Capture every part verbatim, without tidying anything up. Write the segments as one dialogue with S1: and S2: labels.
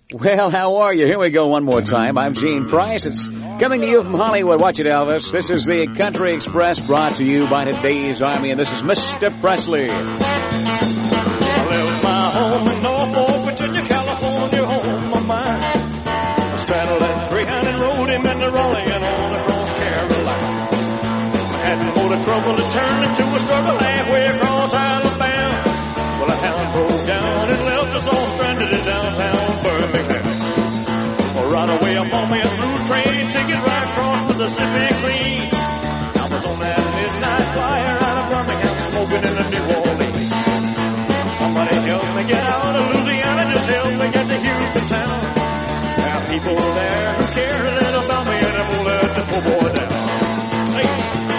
S1: Well, how are you? Here we go one more time. I'm Gene Price. It's coming to you from Hollywood. Watch it, Elvis. This is the Country Express brought to you by today's Army, and this is Mister Presley.
S2: I left my home in Norfolk, Virginia, California, home of mine. I straddled that Greyhound and rode him into Raleigh and on across Carolina. I had more to trouble to turn into a struggle halfway across Alabama. Well, a hound broke down and left us all stranded in downtown Birmingham. Well, right away upon me a through train ticket right across Mississippi clean. I was on that midnight flyer out of Birmingham, smoking in the New Orleans. Somebody help me get out of Louisiana, just help me get to Houston town. There are people there who care a little about me and I won't let the poor boy down. Hey.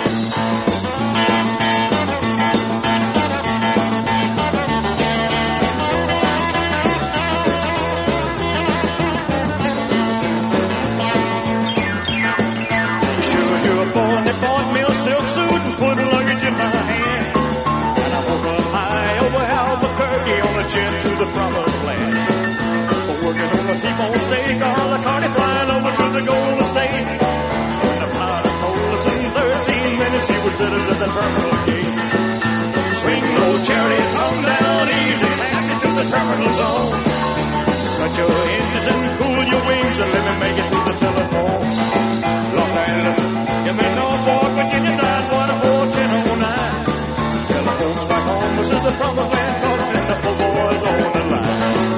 S2: Sure, you're a boy, they bought me a silk suit and put luggage in my hand. And I woke up high over Albuquerque on a jet to the promised land. Working on the T-bone steak, all the carny flying over to the Golden State. When the pilot told us in thirteen minutes he would sit us at the terminal gate. Swing low, chariot, come down easy, pass it to the terminal zone. Cut your engines and cool your wings and let me make it to the telephone. Los Angeles, you may know Norfolk, Virginia, nine one four ten oh nine. Telephone's back home, this is the promised land, calling and the poor boys on the line.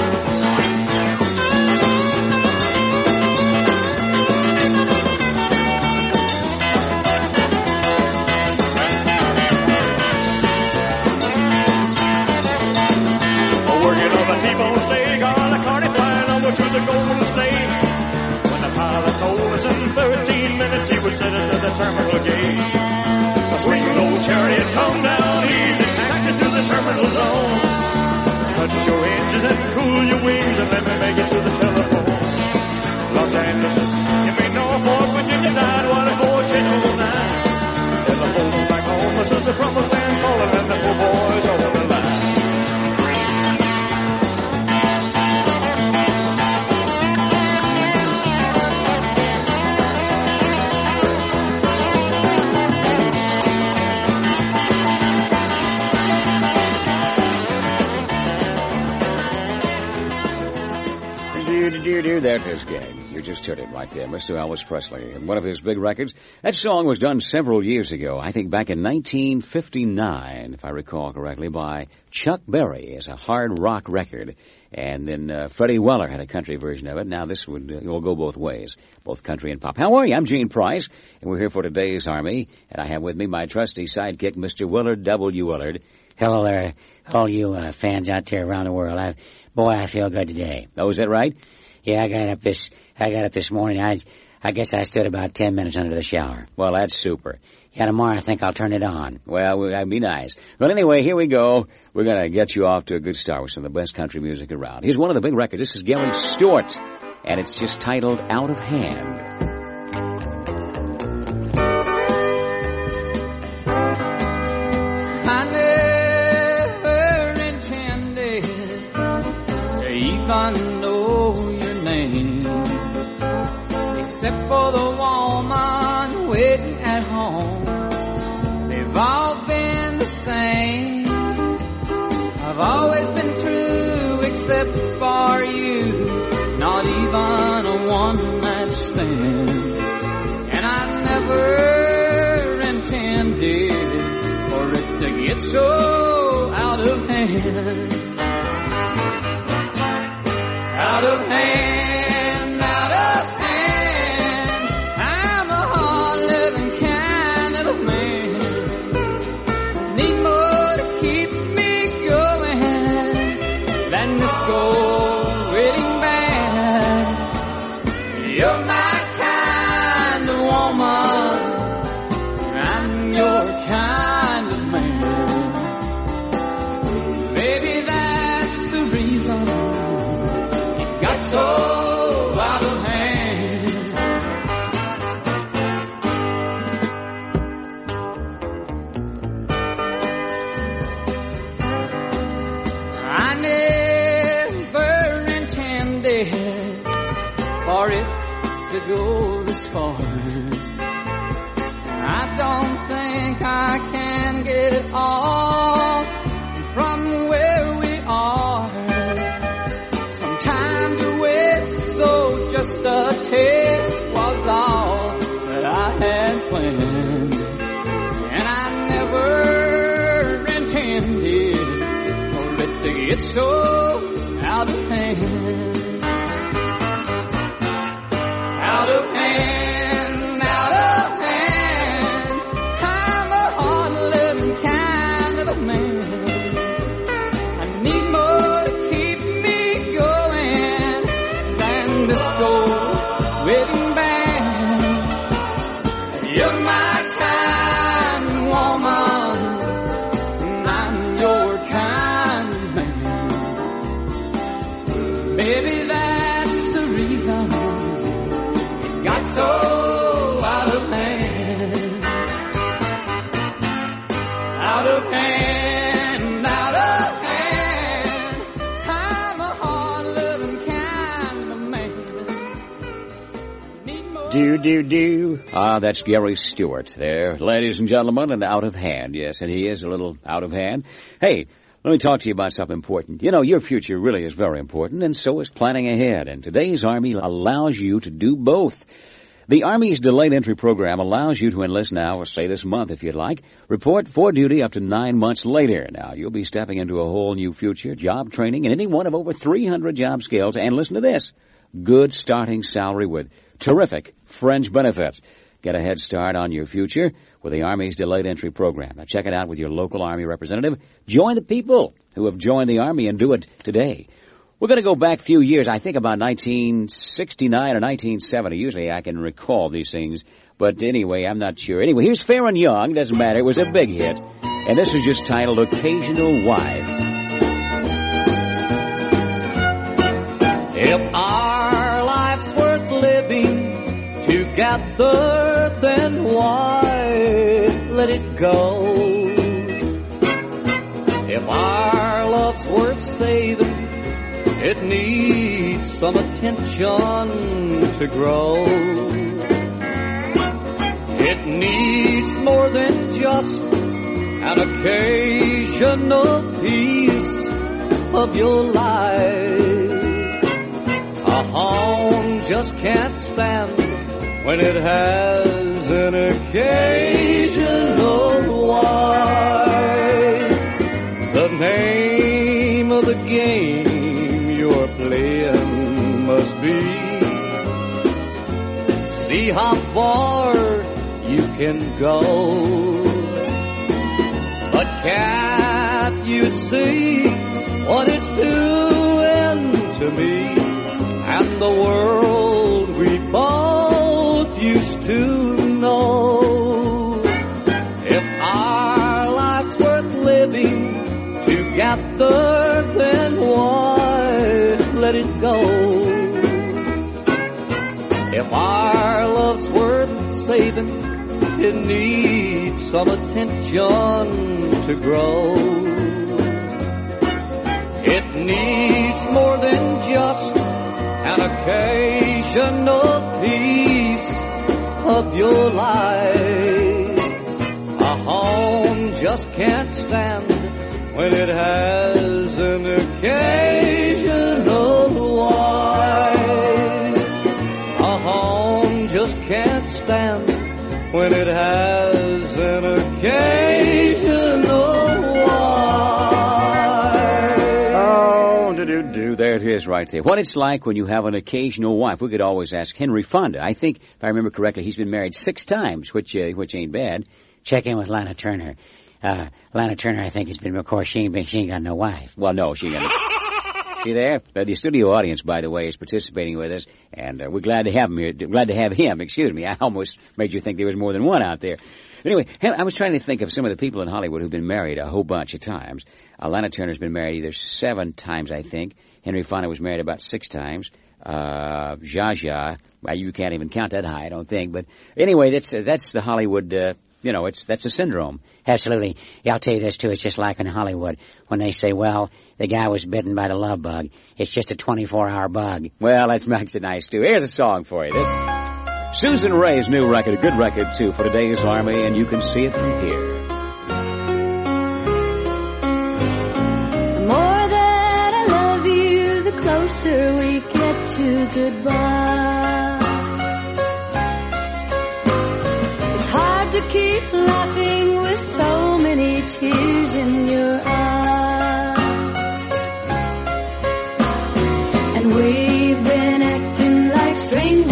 S2: T-bone steak, all the carny flying over to the Golden State. When the pilot told us in thirteen minutes he would set us at the terminal gate. A swing low chariot, come down easy, taxi to the terminal zone. Cut your engines and cool your wings and let me make it to the telephone. Los Angeles, you may Norfolk, Virginia, nine one four ten oh nine. Telephone's back home, this is the promised land calling and the poor boys are on the line.
S1: There it is, gang. You just heard it right there, Mister Elvis Presley. And one of his big records. That song was done several years ago, I think back in nineteen fifty-nine, if I recall correctly, by Chuck Berry as a hard rock record. And then uh, Freddie Weller had a country version of it. Now this would uh, will go both ways, both country and pop. How are you? I'm Gene Price, and we're here for today's Army. And I have with me my trusty sidekick, Mister Willard W. Willard.
S3: Hello there, all you uh, fans out there around the world. I, boy, I feel good today.
S1: Oh, is that right?
S3: Yeah, I got up this. I got up this morning. I, I guess I stood about ten minutes under the shower.
S1: Well, that's super.
S3: Yeah, tomorrow I think I'll turn it on.
S1: Well, that'd be nice. Well, anyway, here we go. We're gonna get you off to a good start with some of the best country music around. Here's one of the big records. This is Gary Stewart, and it's just titled "Out of Hand."
S4: I never intended to even know your name, except for the woman waiting at home. They've all been the same. I've always been true, except for you. Not even a one-night stand. And I never intended for it to get so out of hand. Out of hand, out of hand. I'm a hard-living kind of a man. Need more to keep me going than this gold-waiting band. You're my kind of woman. I'm your kind of man. Baby, that's the reason. So for it to go this far. I don't think I can get it all from where we are. Some time to waste, so just a taste was all that I had planned. And I never intended for it to get so out of hand. Out of hand, out of hand. I'm a hard-living kind of a man. I need more to keep me going than this old wedding band. You're my kind woman, and I'm your kind man. Maybe that's the reason got so out of hand. Out of hand, out of hand. I'm a hard-living kind of man. Need more.
S1: Do, do, do. Ah, that's Gary Stewart there, ladies and gentlemen, and out of hand. Yes, and he is a little out of hand. Hey, let me talk to you about something important. You know, your future really is very important, and so is planning ahead. And today's Army allows you to do both. The Army's Delayed Entry Program allows you to enlist now, or say this month if you'd like, report for duty up to nine months later. Now, you'll be stepping into a whole new future, job training, in any one of over three hundred job skills. And listen to this, good starting salary with terrific fringe benefits. Get a head start on your future with the Army's Delayed Entry Program. Now, check it out with your local Army representative. Join the people who have joined the Army and do it today. We're going to go back a few years, I think about nineteen sixty-nine or nineteen seventy. Usually I can recall these things, but anyway, I'm not sure. Anyway, here's Fair and Young. Doesn't matter. It was a big hit. And this is just titled Occasional Wife.
S4: If our life's worth living together, then why let it go? If our love's worth saving, it needs some attention to grow. It needs more than just an occasional piece of your life. A home just can't stand when it has an occasional wife. The name of the game you're playing must be see how far you can go. But can't you see what it's doing to me and the world we both used to know? If our life's worth living together, then why let it go? If our love's worth saving, it needs some attention to grow. It needs more than just an occasional piece of your life. A home just can't stand when it has an occasional wife. A home just can't stand when it has an occasional wife.
S1: Oh, do-do-do, there it is right there. What it's like when you have an occasional wife. We could always ask Henry Fonda. I think, if I remember correctly, he's been married six times, which uh, which ain't bad.
S3: Check in with Lana Turner. Uh, Lana Turner, I think, has been, of course, she ain't, been, she ain't got no wife.
S1: Well, no, she ain't got no. See there? The studio audience, by the way, is participating with us, and uh, we're glad to have him here. Glad to have him, excuse me. I almost made you think there was more than one out there. Anyway, I was trying to think of some of the people in Hollywood who've been married a whole bunch of times. Uh, Lana Turner's been married either seven times, I think. Henry Fonda was married about six times. Uh, Zsa Zsa, well, you can't even count that high, I don't think. But anyway, that's uh, that's the Hollywood, uh, you know, it's that's a syndrome.
S3: Absolutely. Yeah, I'll tell you this, too. It's just like in Hollywood when they say, well, the guy was bitten by the love bug. It's just a twenty-four hour bug.
S1: Well, that makes it nice, too. Here's a song for you. This Susan Ray's new record, a good record, too, for today's Army, and you can see it from here.
S5: The more that I love you, the closer we get to goodbye. It's hard to keep laughing with so many tears in your eyes. And we've been acting like strangers,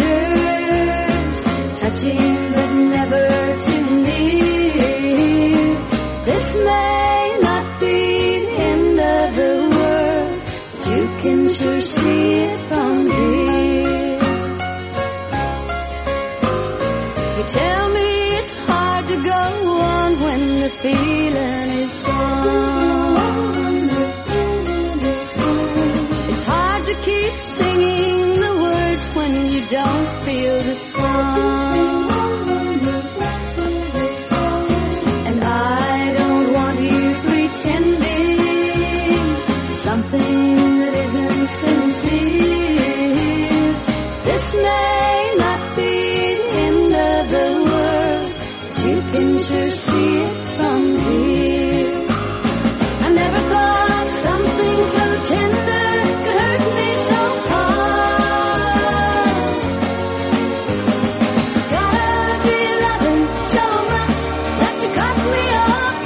S5: touching but never too near. This may not be the end of the world, but you can sure see it from here. You tell me it's hard to go on when the feeling is gone. It's hard to keep singing the words when you don't feel the song. And I don't want you pretending something that isn't sincere. This may not be the end of the world, but you can sure see it from here. I never thought something so tender could hurt me so hard. Gotta be loving so much that you caught me off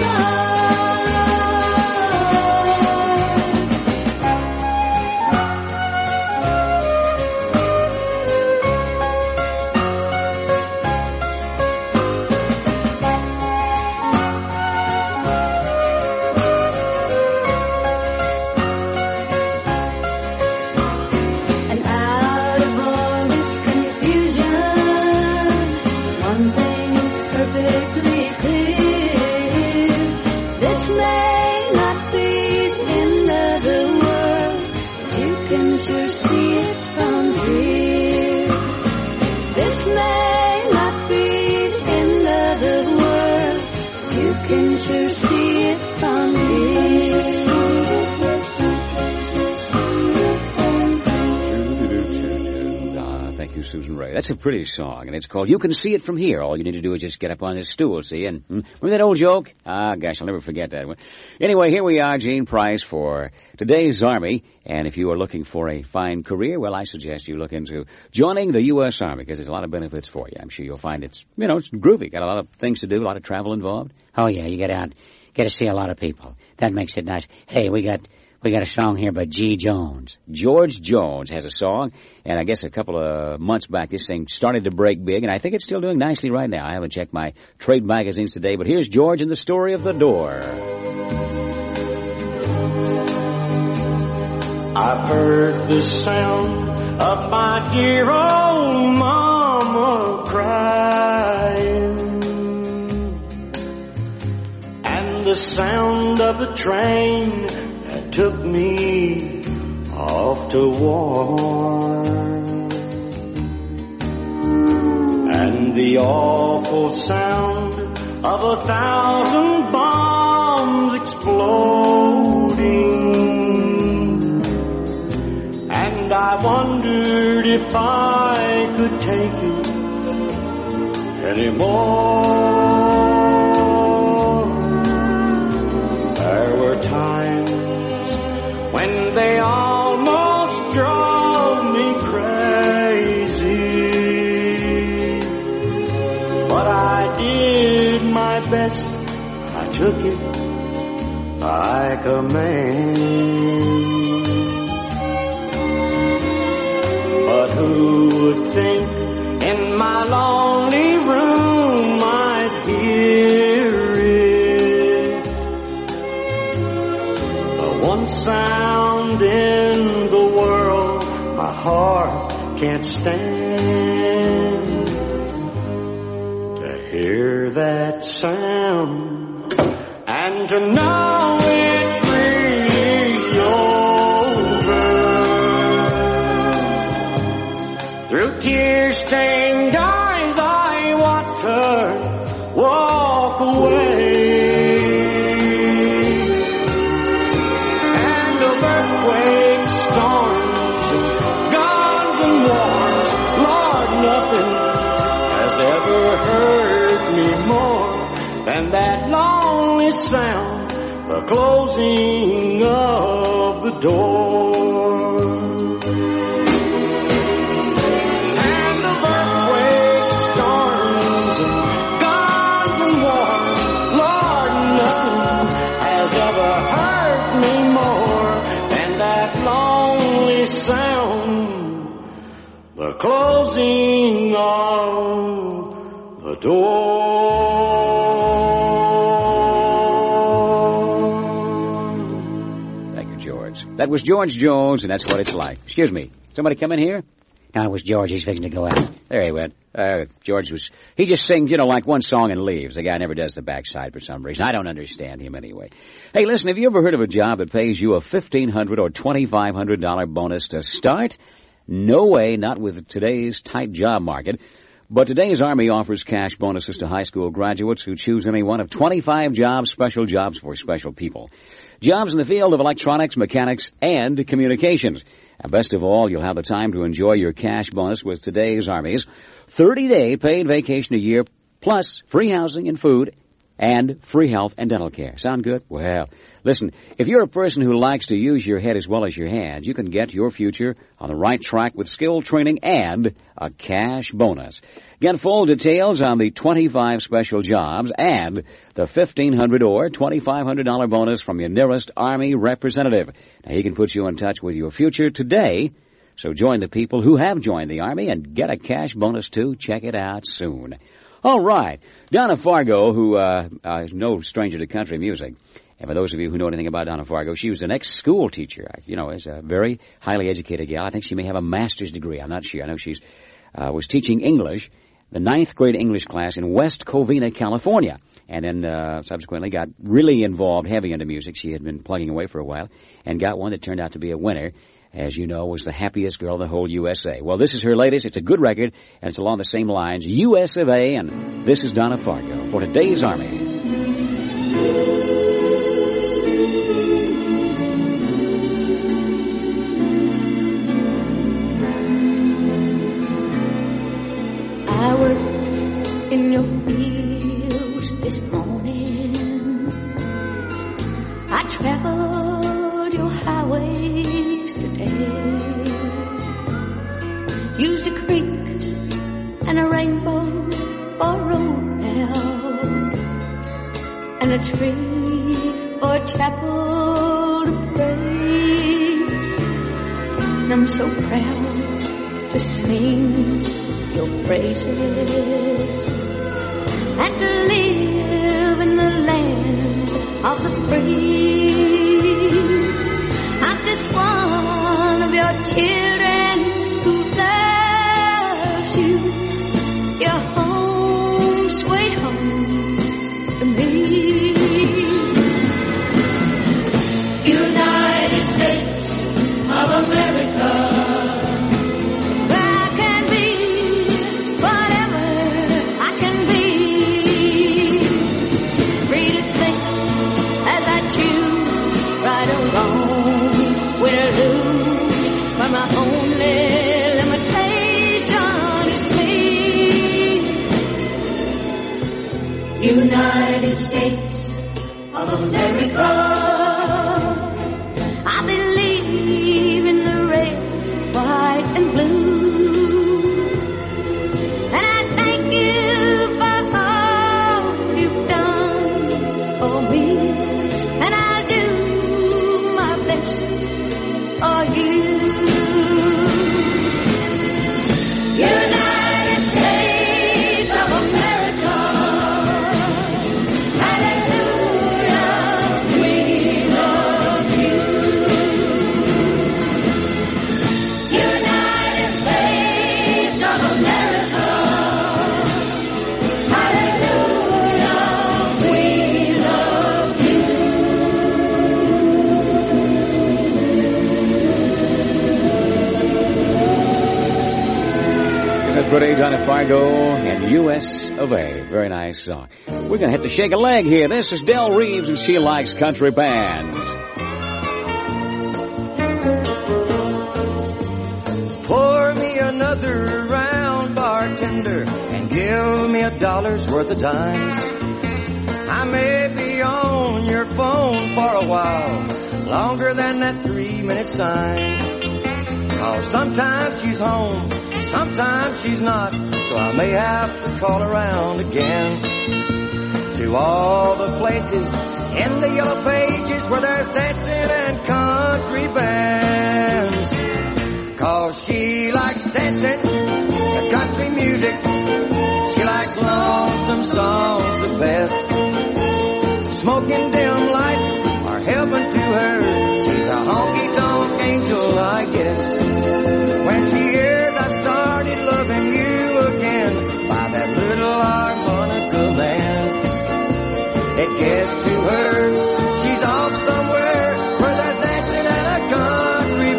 S5: And out of all this confusion, one thing is perfectly clear. This may not be the end of the world, but you can sure see it from here. This may not be the end of the world, but you can sure see it from here.
S1: Ah, thank you, Susan Ray. That's a pretty song, and it's called You Can See It From Here. All you need to do is just get up on this stool, see, and hmm, remember that old joke? Ah, gosh, I'll never forget that one. Anyway, here we are, Gene Price, for today's Army, and if you are looking for a fine career, well, I suggest you look into joining the U S Army, because there's a lot of benefits for you. I'm sure you'll find it's, you know, it's groovy. Got a lot of things to do, a lot of travel involved.
S3: Oh yeah, you get out, get to see a lot of people. That makes it nice. Hey, we got, we got a song here by G. Jones.
S1: George Jones has a song, and I guess a couple of months back this thing started to break big, and I think it's still doing nicely right now. I haven't checked my trade magazines today, but here's George and the Story of the Door.
S2: I've heard the sound of my dear old mama crying, and the sound of the train that took me off to war, and the awful sound of a thousand bombs exploding. And I wondered if I could take it anymore. There were times when they almost drove me crazy, but I did my best. I took it like a man. But who would think in my lonely room I'd hear it, the one sound in the world my heart can't stand, to hear that sound and to know it's really over. Through tear-stained eyes I watched her walk away, and a ever hurt me more than that lonely sound, the closing of the door. And of earthquakes, storms, and gone from wars, Lord, nothing has ever hurt me more than that lonely sound, the closing of the door.
S1: That was George Jones, and that's what it's like. Excuse me. Somebody come in here?
S3: No, it was George. He's fixing to go out.
S1: There he went. Uh, George was, he just sings, you know, like one song and leaves. The guy never does the backside for some reason. I don't understand him anyway. Hey, listen, have you ever heard of a job that pays you a fifteen hundred dollars or twenty-five hundred dollars bonus to start? No way, not with today's tight job market. But today's Army offers cash bonuses to high school graduates who choose any one of twenty-five jobs, special jobs for special people. Jobs in the field of electronics, mechanics, and communications. And best of all, you'll have the time to enjoy your cash bonus with today's Army's thirty-day paid vacation a year, plus free housing and food, and free health and dental care. Sound good? Well, listen, if you're a person who likes to use your head as well as your hands, you can get your future on the right track with skill training and a cash bonus. Get full details on the twenty-five special jobs and the fifteen hundred dollars or twenty-five hundred dollars bonus from your nearest Army representative. Now, he can put you in touch with your future today. So join the people who have joined the Army and get a cash bonus, too. Check it out soon. All right. Donna Fargo, who uh, uh, is no stranger to country music, and for those of you who know anything about Donna Fargo, she was an ex-school teacher. You know, is a very highly educated gal. I think she may have a master's degree. I'm not sure. I know she's uh, was teaching English, the ninth grade English class in West Covina, California. And then uh, subsequently got really involved, heavy into music. She had been plugging away for a while and got one that turned out to be a winner. As you know, was the happiest girl in the whole U S A. Well, this is her latest. It's a good record, and it's along the same lines, U S of A, and this is Donna Fargo for today's Army.
S5: I worked in your fields this morning. I traveled your highways today. Used a creek and a rainbow for road now, and a tree for a chapel to pray. And I'm so proud to sing your praises and to live in the land of the free. I'm just one of your children who loves you. Your home, sweet home to me. United States of America. My only limitation is me. United States of America. I believe in the red, white, and blue. And I thank you for all you've done for me. And I'll do my best for you. United States of America, hallelujah, we love you. United States of America, hallelujah, we love
S1: Pretty Donna Fargo and U S of A. Very nice song. We're going to have to shake a leg here. This is Del Reeves, and she likes country bands.
S4: Pour me another round, bartender, and
S6: give me a dollar's worth of dimes. I may be on your phone for a while, longer than that three-minute sign. 'Cause sometimes she's home, sometimes she's not, so I may have to call around again. To all the places in the yellow pages where there's dancing and country bands. 'Cause she likes dancing, the country music, she likes lonesome songs the best. Smoking dim lights are heaven to her, she's a honky-tonk angel, I guess. When she hears I started loving you again by that little harmonica man, it gets to her, she's off somewhere where there's dancing and a country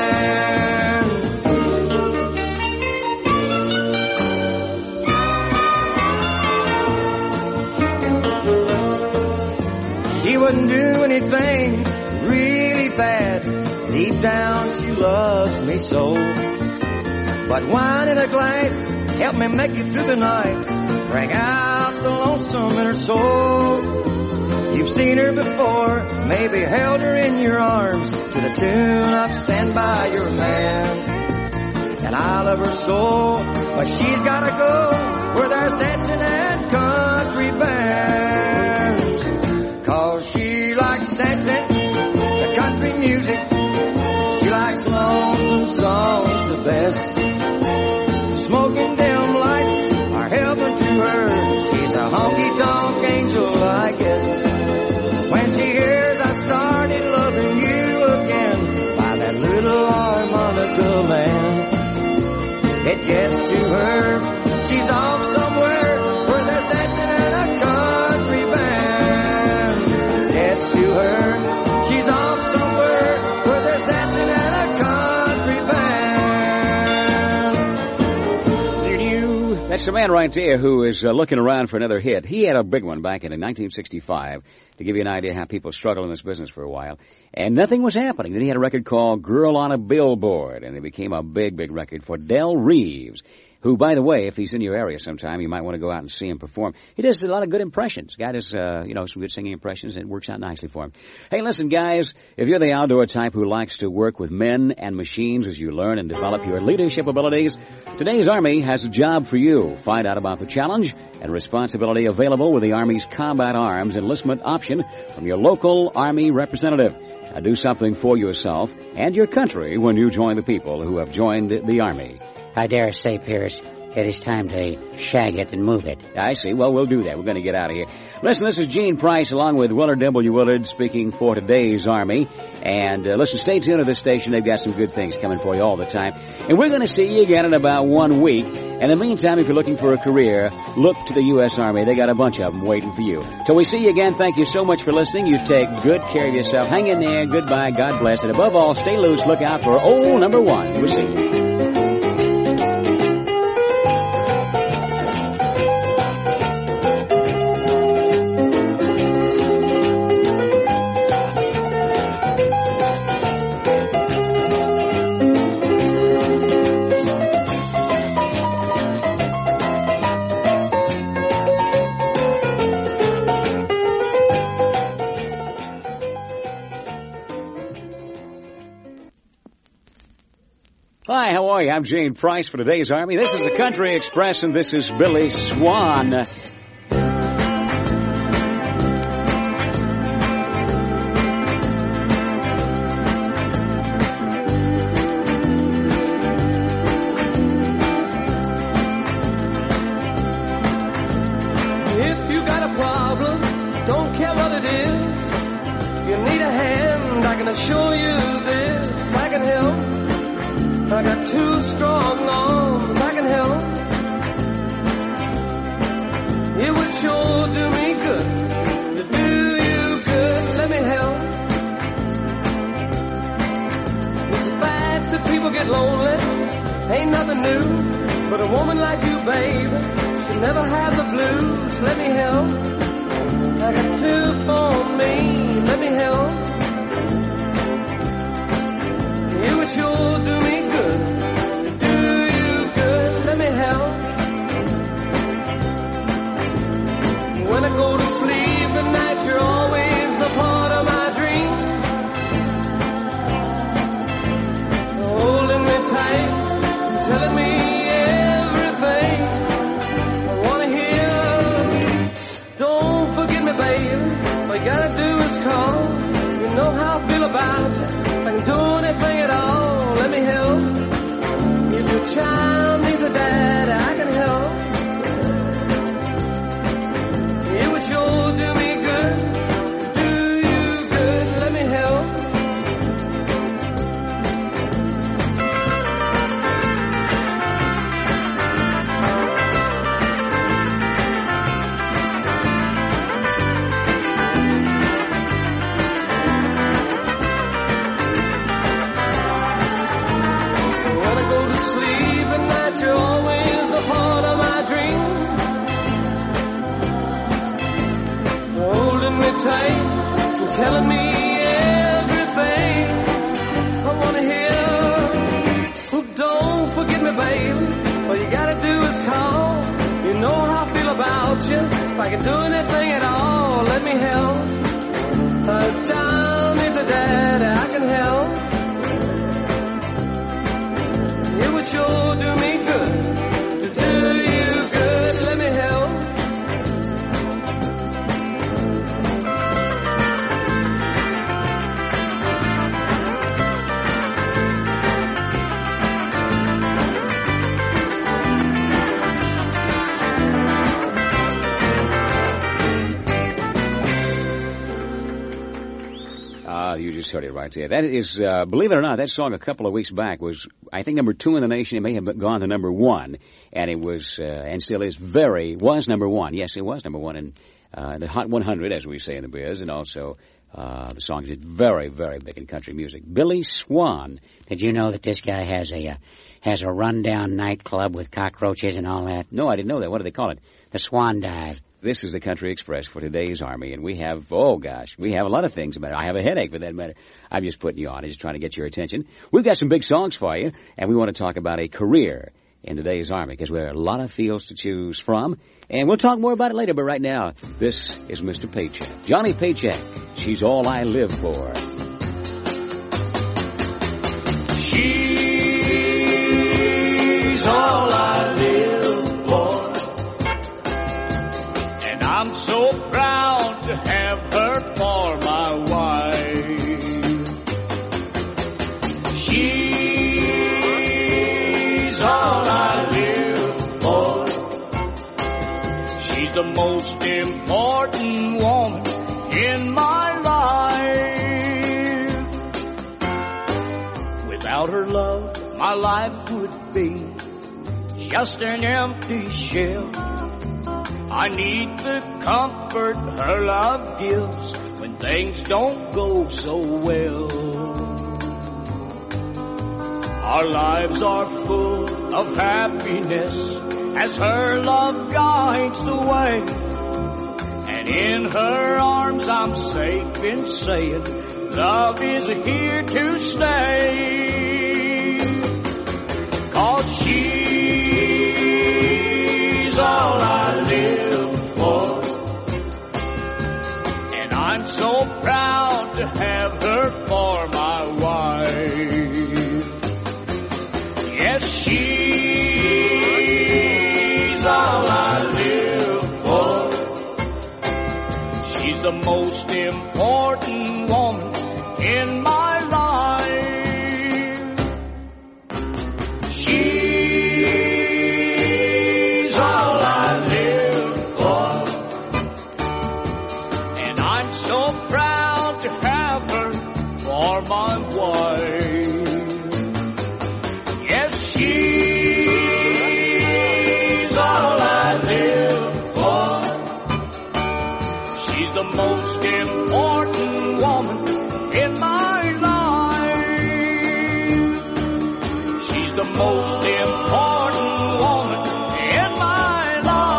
S6: band. She wouldn't do anything really bad, deep down she loves me so. But wine in a glass, help me make it through the night, bring out the lonesome in her soul. You've seen her before, maybe held her in your arms to the tune of Stand By Your Man. And I love her so, but she's gotta go where there's dancing and country bands. 'Cause she likes dancing, the country music, she likes lonesome songs the best. Smoking dim lights are heaven to her, she's a honky-tonk angel, I guess. When she hears I started loving you again by that little harmonica man, it gets to her, she's off somewhere where there's dancing and a country band. Gets to her, she's off somewhere where there's dancing and a country band.
S1: Did you? That's the man right there who is uh, looking around for another hit. He had a big one back in nineteen sixty-five, to give you an idea how people struggle in this business for a while. And nothing was happening. Then he had a record called Girl on a Billboard, and it became a big, big record for Del Reeves, who, by the way, if he's in your area sometime, you might want to go out and see him perform. He does a lot of good impressions. Guy does, uh, you know, some good singing impressions, and it works out nicely for him. Hey, listen, guys, if you're the outdoor type who likes to work with men and machines as you learn and develop your leadership abilities, today's Army has a job for you. Find out about the challenge and responsibility available with the Army's Combat Arms enlistment option from your local Army representative. Now, do something for yourself and your country when you join the people who have joined the Army.
S3: I dare say, Pierce, it is time to shag it and move it.
S1: I see. Well, we'll do that. We're going to get out of here. Listen, this is Gene Price along with Willard W. Willard speaking for today's Army. And uh, listen, stay tuned to this station. They've got some good things coming for you all the time. And we're going to see you again in about one week. In the meantime, if you're looking for a career, look to the U S. Army. They got a bunch of them waiting for you. Till we see you again, thank you so much for listening. You take good care of yourself. Hang in there. Goodbye. God bless. And above all, stay loose. Look out for old number one. We'll see you. Hi, how are you? I'm Gene Price for today's Army. This is the Country Express, and this is Billy Swan.
S6: If you got a problem, don't care what it is, if you need a hand, I can assure you this, I can help. I got two strong arms, I can help. It would sure do me good to do you good, let me help. It's bad that people get lonely, ain't nothing new, but a woman like you, babe, should never have the blues, let me help. I got two for me, let me help. It would sure do me good to do you good, let me help. telling me everything I wanna hear. Don't forget me, baby. All you gotta do is call. You know how I feel about you. If I can do anything at all, let me help. If your child needs a dad, I can help. It would sure do me good. Do you good, let me help. When I go to sleep at night, you're always a part of my dream. Holding me tight and telling me everything I wanna hear. Oh, don't forget me, baby. All you gotta do is call. You know how I feel about you. If I can do anything at all, let me help. A child needs a dad, I can help. It would sure do me good to do you good. Let me help.
S1: Ah, you just heard it right there. That is, uh, believe it or not, that song a couple of weeks back was, I think, number two in the nation. It may have gone to number one, and it was, uh, and still is very, was number one. Yes, it was number one in uh, the Hot one hundred, as we say in the biz, and also uh, the song is very, very big in country music. Billy Swan.
S3: Did you know that this guy has a uh, has a rundown nightclub with cockroaches and all that?
S1: No, I didn't know that. What do they call it?
S3: The Swan Dive.
S1: This is the Country Express for today's Army, and we have, oh gosh, we have a lot of things about it. I have a headache for that matter. I'm just putting you on. I'm just trying to get your attention. We've got some big songs for you, and we want to talk about a career in today's Army, because there are a lot of fields to choose from, and we'll talk more about it later, but right now, this is Mister Paycheck. Johnny Paycheck, She's All I Live For.
S2: She's all I live for, and I'm so proud to have her for my wife. She's all I live for. She's the most important woman in my life. Without her love, my life would be just an empty shell. I need the comfort her love gives when things don't go so well. Our lives are full of happiness as her love guides the way. And in her arms I'm safe in saying love is here to stay. 'Cause she's all I live for, and I'm so proud to have her for my wife. Yes, she's all I live for. She's the most important woman in my life. She's all I live for, and I'm so proud to have her for my wife. Yes, she's all I live for. She's the most important woman in my life. She's the most important woman in my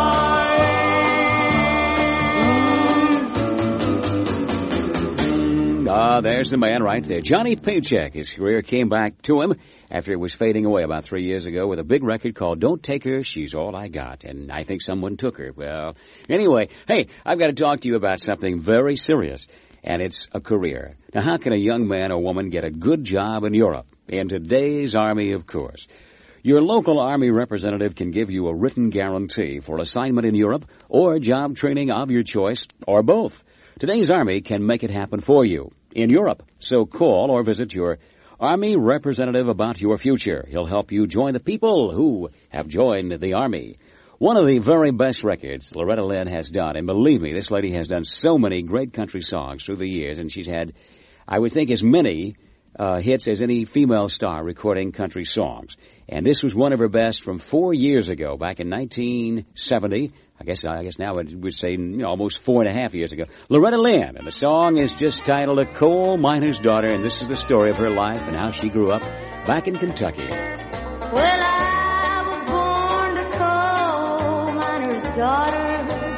S2: life.
S1: Ah, there's the man right there. Johnny Paycheck. His career came back to him after it was fading away about three years ago with a big record called Don't Take Her, She's All I Got. And I think someone took her. Well, anyway, hey, I've got to talk to you about something very serious, and it's a career. Now, how can a young man or woman get a good job in Europe? In today's Army, of course. Your local Army representative can give you a written guarantee for assignment in Europe or job training of your choice, or both. Today's Army can make it happen for you in Europe. So call or visit your Army representative about your future. He'll help you join the people who have joined the Army. One of the very best records Loretta Lynn has done, and believe me, this lady has done so many great country songs through the years, and she's had, I would think, as many uh, hits as any female star recording country songs. And this was one of her best from four years ago, back in nineteen seventy. I guess I guess now it would say, you know, almost four and a half years ago. Loretta Lynn, and the song is just titled A Coal Miner's Daughter, and this is the story of her life and how she grew up back in Kentucky.
S5: Well, I was born a coal miner's daughter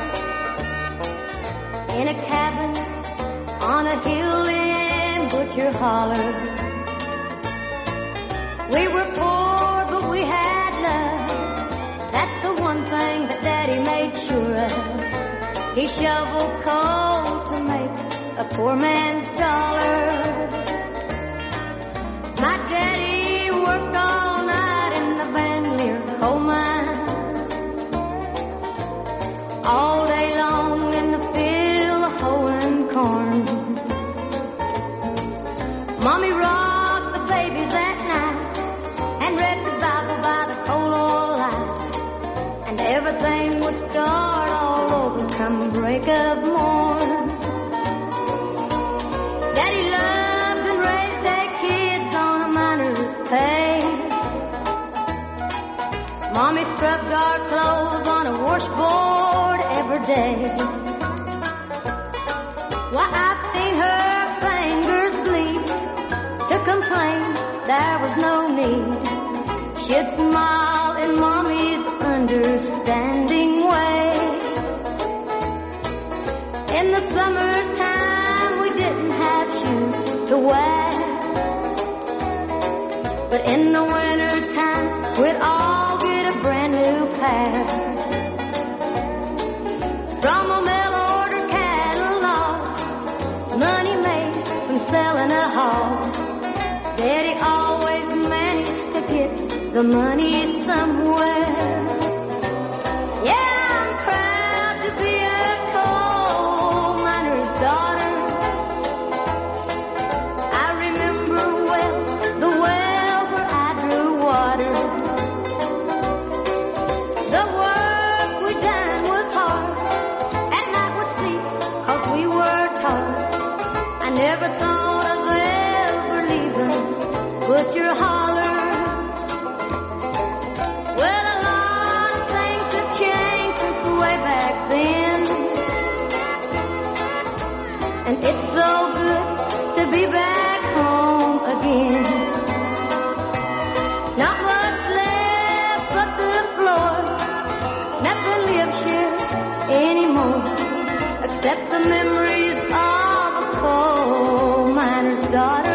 S5: in a cabin on a hill in Butcher Holler. We were poor, but we had love. That's the one thing that Daddy made sure of. He shoveled coal to make a poor man's dollar. My daddy worked all night in the Bandelier coal mines, all day long in the field hoeing corn. Mommy rocked the baby that night and read the Bible by the coal oil light. And everything would start all over come break of morn. Daddy loved and raised their kids on a miner's pay. Mommy scrubbed our clothes on a washboard every day. Why, I've seen her fingers bleed. To complain, there was no need. She'd smile in Mommy's understanding way. In the summertime, we didn't have shoes to wear, but in the wintertime, we'd all get a brand new pair. From a mail-order catalog, money made from selling a hog, Daddy always managed to get the money somewhere. Yeah, I'm proud to be a coal miner's daughter. I remember well the well where I drew water. The work we done was hard, at night we'd sleep 'cause we were taught. I never thought of ever leaving Butcher Holler. And it's so good to be back home again. Not much left but the floor. Nothing lives here anymore except the memories of a coal miner's daughter.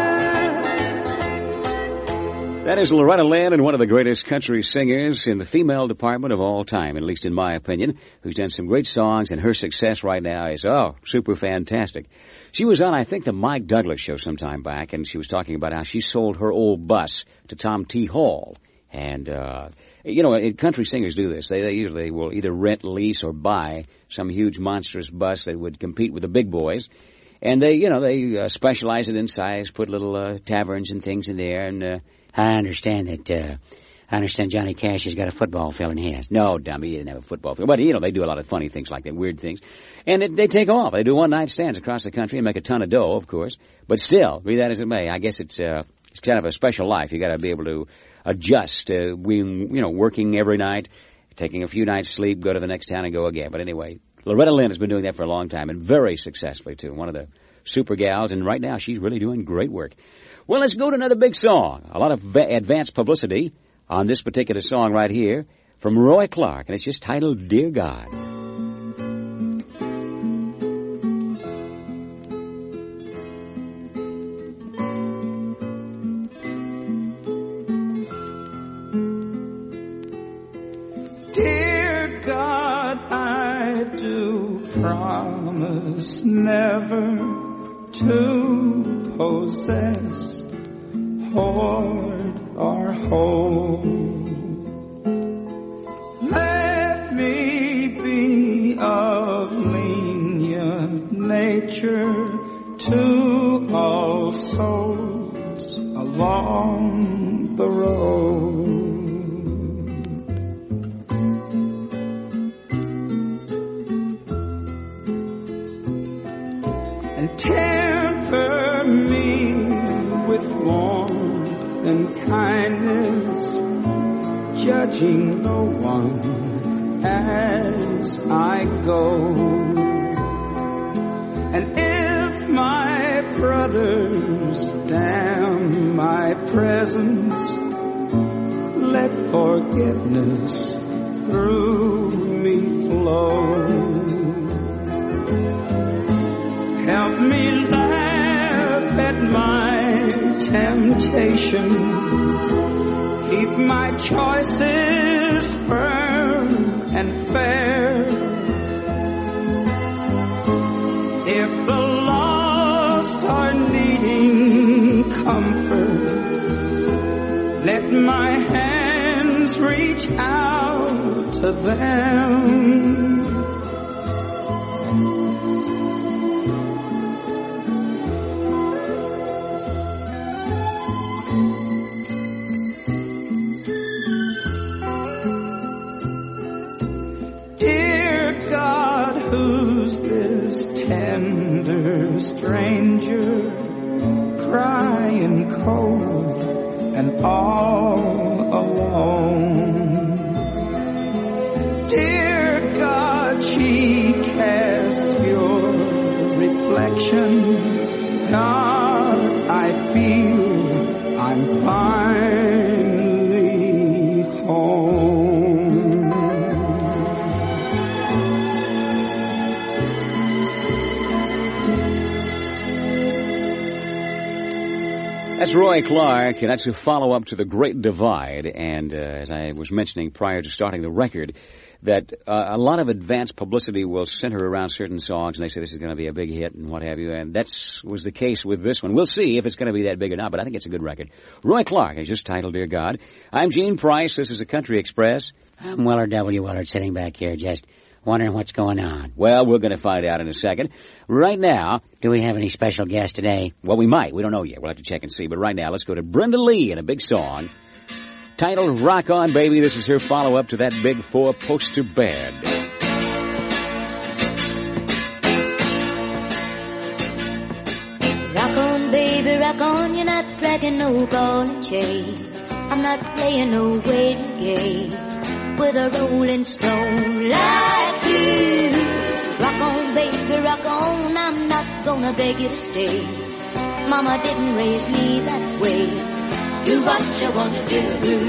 S1: That is Loretta Lynn, and one of the greatest country singers in the female department of all time, at least in my opinion, who's done some great songs, and her success right now is, oh, super fantastic. She was on, I think, the Mike Douglas show some time back, and she was talking about how she sold her old bus to Tom T. Hall. And, uh, you know, country singers do this. They, they usually will either rent, lease, or buy some huge monstrous bus that would compete with the big boys. And they, you know, they uh, specialize it in size, put little uh, taverns and things in there, and uh,
S3: I understand that, uh, I understand Johnny Cash has got a football field in his.
S1: No, dummy, he didn't have a football field. But, you know, they do a lot of funny things like that, weird things. And it, they take off. They do one-night stands across the country and make a ton of dough, of course. But still, be that as it may, I guess it's uh, it's kind of a special life. You got to be able to adjust. Uh, we, you know, working every night, taking a few nights' sleep, go to the next town and go again. But anyway, Loretta Lynn has been doing that for a long time, and very successfully, too. One of the super gals, and right now she's really doing great work. Well, let's go to another big song. A lot of va- advanced publicity on this particular song right here from Roy Clark, and it's just titled Dear God.
S7: Dear God, I do promise never to possess, hoard, or hold judging no one as I go. And if my brothers damn my presence, let forgiveness through me flow. Help me laugh at my temptations, keep my choices firm and fair. If the lost are needing comfort, let my hands reach out to them. Tender stranger, crying cold and all alone. Dear God, she cast your reflection. God, I feel I'm finally home.
S1: That's Roy Clark, and that's a follow-up to The Great Divide. And uh, as I was mentioning prior to starting the record, that uh, a lot of advanced publicity will center around certain songs, and they say this is going to be a big hit and what have you. And that was the case with this one. We'll see if it's going to be that big or not, but I think it's a good record. Roy Clark is just titled Dear God. I'm Gene Price. This is the Country Express.
S3: I'm Willard W. Willard, sitting back here just wondering what's going on.
S1: Well, we're going to find out in a second. Right now,
S3: do we have any special guests today?
S1: Well, we might. We don't know yet. We'll have to check and see. But right now, let's go to Brenda Lee and a big song titled Rock On Baby. This is her follow-up to that big four-poster bed.
S5: Rock on, baby, rock on. You're not dragging no ball and chain. I'm not playing no waiting game with a rolling stone like you. Rock on, baby, rock on. I'm not gonna beg you to stay. Mama didn't raise me that way. Do what you wanna do.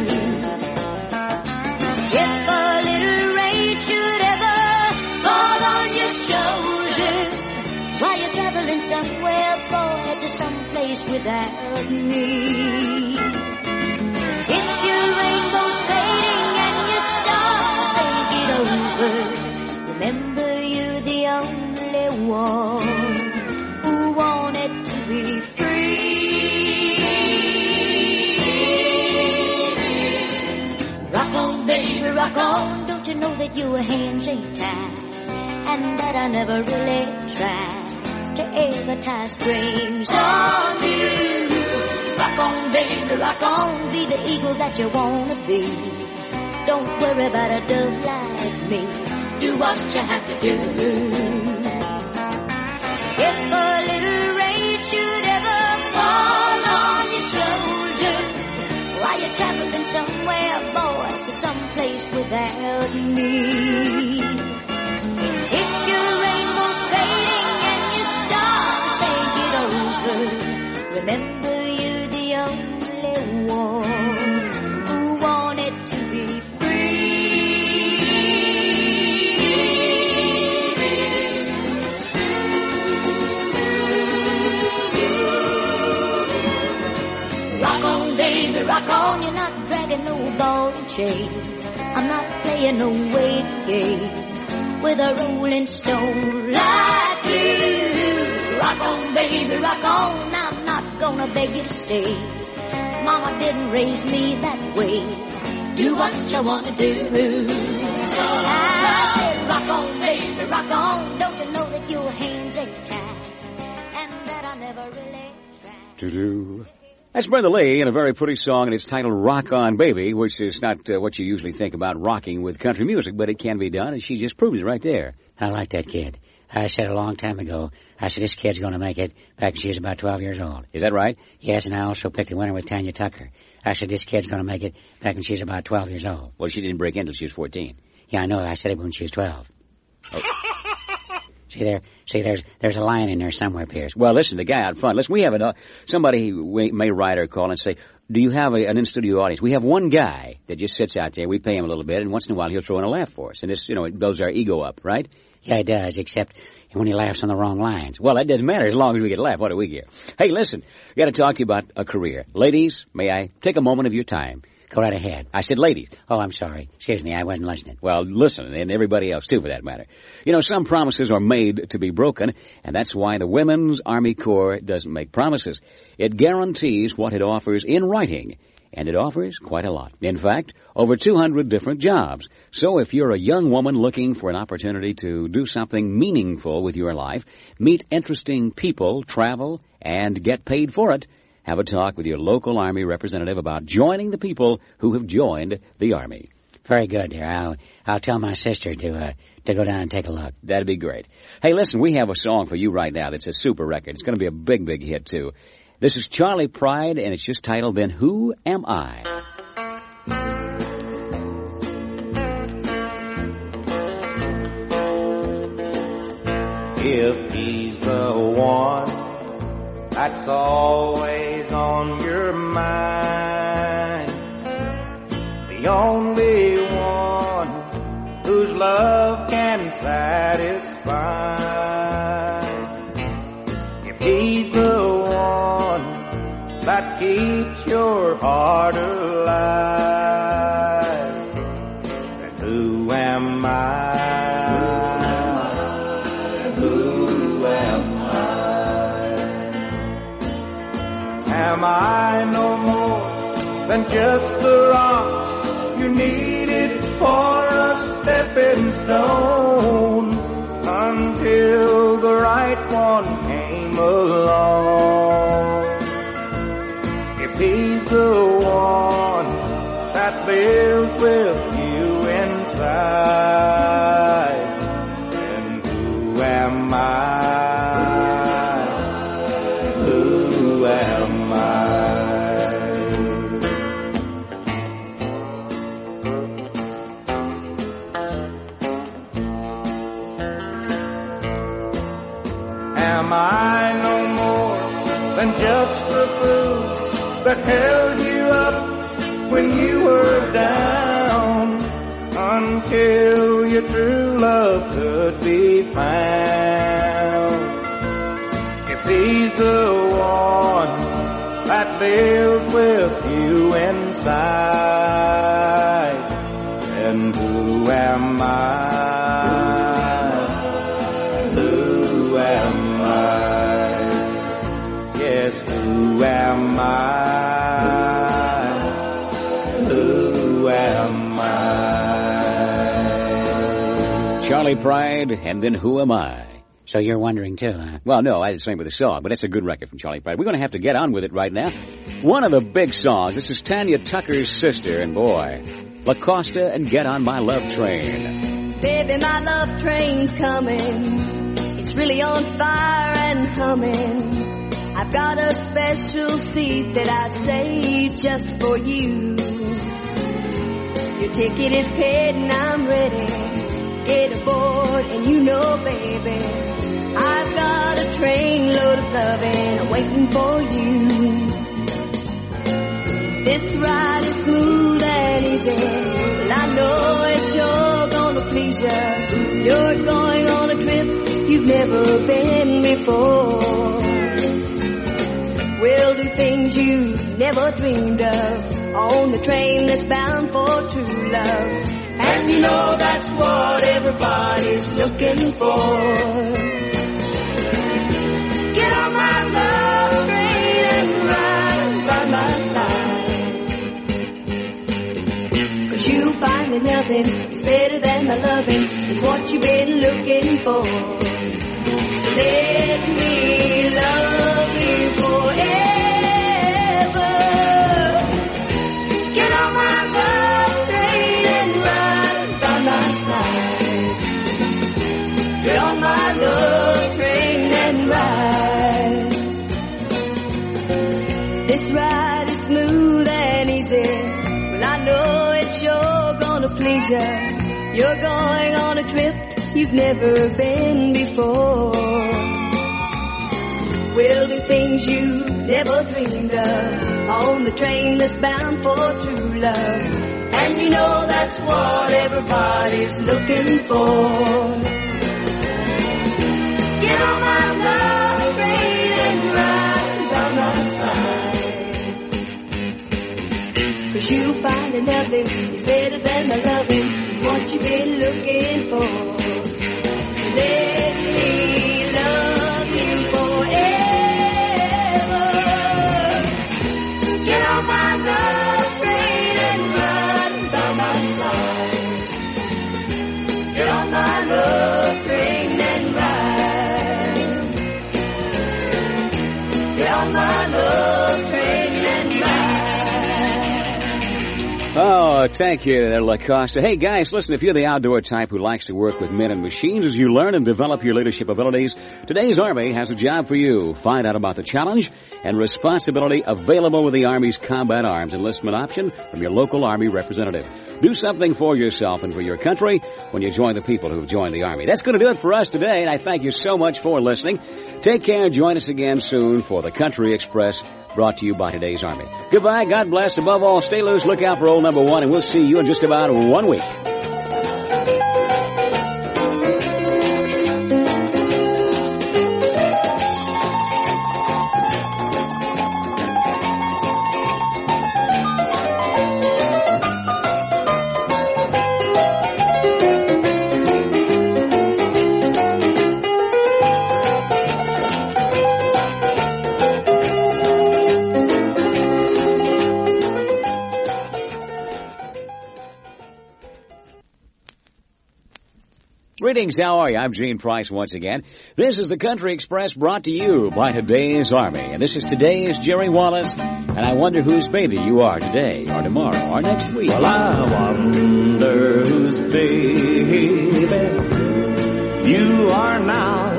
S5: If a little rain should ever fall on your shoulder while you're traveling somewhere, boy, to some place without me. If your rainbow's fading and your stars think it over, remember you're the only one who wanted to be free. Rock on, baby, rock on. Don't you know that your hands ain't tied, and that I never really tried to ever tie strings on you. Rock on, baby, rock on. Be the eagle that you wanna be. Don't worry about a dove like me. Do what you have to do. If a little rain should ever fall on your shoulder while you're traveling somewhere, boy, to some place without me. If your rainbow's fading and your stars think it over, remember you're the only one who wanted to be baby, rock on. You're not dragging no ball and chain. I'm not playing no waiting game with a rolling stone like you. Rock on, baby, rock on. I'm not gonna beg you to stay. Mama didn't raise me that way. Do what you wanna do. I said, rock on, baby, rock on. Don't you know that your hands ain't tied, and that I never really tried
S1: to do. That's Brenda Lee in a very pretty song, and it's titled Rock On Baby, which is not uh, what you usually think about rocking with country music, but it can be done, and she just proved it right there.
S3: I like that kid. I said a long time ago, I said this kid's going to make it back when she was about twelve years old.
S1: Is that right?
S3: Yes, and I also picked a winner with Tanya Tucker. I said, this kid's going to make it back when she's about twelve years old.
S1: Well, she didn't break in until she was fourteen.
S3: Yeah, I know. I said it when she was twelve. Oh. See there, see there's there's a line in there somewhere, Pierce.
S1: Well, listen, the guy out front. Listen, we have an, uh, somebody we may write or call and say, do you have a, an in-studio audience? We have one guy that just sits out there. We pay him a little bit, and once in a while he'll throw in a laugh for us. And this, you know, it builds our ego up, right?
S3: Yeah, it does, except when he laughs on the wrong lines.
S1: Well, that doesn't matter as long as we get a laugh. What do we get? Hey, listen, I got to talk to you about a career. Ladies, may I take a moment of your time?
S3: Go right ahead.
S1: I said ladies.
S3: Oh, I'm sorry. Excuse me, I wasn't listening.
S1: Well, listen, and everybody else, too, for that matter. You know, some promises are made to be broken, and that's why the Women's Army Corps doesn't make promises. It guarantees what it offers in writing, and it offers quite a lot. In fact, over two hundred different jobs. So if you're a young woman looking for an opportunity to do something meaningful with your life, meet interesting people, travel, and get paid for it, have a talk with your local Army representative about joining the people who have joined the Army.
S3: Very good, dear. I'll, I'll tell my sister to uh, to go down and take a look.
S1: That'd be great. Hey, listen, we have a song for you right now that's a super record. It's going to be a big, big hit, too. This is Charley Pride, and it's just titled, Then Who Am I?
S6: If he's the one that's always on your mind, the only one whose love can satisfy. If he's the one that keeps your heart alive, then who am I? Who am I? Am I no more than just the rock you needed for a stepping stone until the right one came along? If he's the one that lives with you inside, then who am I? Who am I? Am I no more than just the food that held you up when you were down until your true love could be found? If he's the one that lives with you inside, then who am I? Who am I? Yes, who am I? Who am I?
S1: Charley Pride, and Then Who Am I?
S3: So you're wondering, too, huh?
S1: Well, no, I did the same with the song, but that's a good record from Charley Pride. We're going to have to get on with it right now. One of the big songs. This is Tanya Tucker's sister, and boy, La Costa and Get on My Love Train.
S5: Baby, my love train's coming. It's really on fire and humming. I've got a special seat that I've saved just for you. Your ticket is paid and I'm ready. Get aboard and you know, baby, I've got a train load of loving waiting for you. This ride is smooth and easy, and I know it's sure gonna please you. You're going on a trip you've never been before. We'll do things you never dreamed of on the train that's bound for true love. And you know that's what everybody's looking for. Get on my love train and ride by my side. Cause you'll find that nothing is better than my loving. It's what you've been looking for. So let me love you forever. Get on my love train and ride by my side. Get on my love train and ride. This ride is smooth and easy. pleasure. You're going on a trip you've never been before. We'll do things you never dreamed of on the train that's bound for true love. And you know that's what everybody's looking for. Get on my love train and ride by my side. 'Cause you'll find that nothing is better than my loving. It's what you've been looking for. So let me love you forever. Get on my love train and ride by my side. Get on my love train and ride. Get on my love train and ride.
S1: Oh, thank you there, La Costa. Hey, guys, listen, if you're the outdoor type who likes to work with men and machines as you learn and develop your leadership abilities, today's Army has a job for you. Find out about the challenge and responsibility available with the Army's Combat Arms enlistment option from your local Army representative. Do something for yourself and for your country when you join the people who've joined the Army. That's going to do it for us today, and I thank you so much for listening. Take care. Join us again soon for the Country Express, brought to you by today's Army. Goodbye. God bless. Above all, stay loose. Look out for old number one, and we'll see you in just about one week. Greetings, how are you? I'm Gene Price once again. This is the Country Express brought to you by today's Army. And this is today's Jerry Wallace. And I wonder whose baby you are today, or tomorrow, or next week.
S7: Well, I wonder whose baby you are now.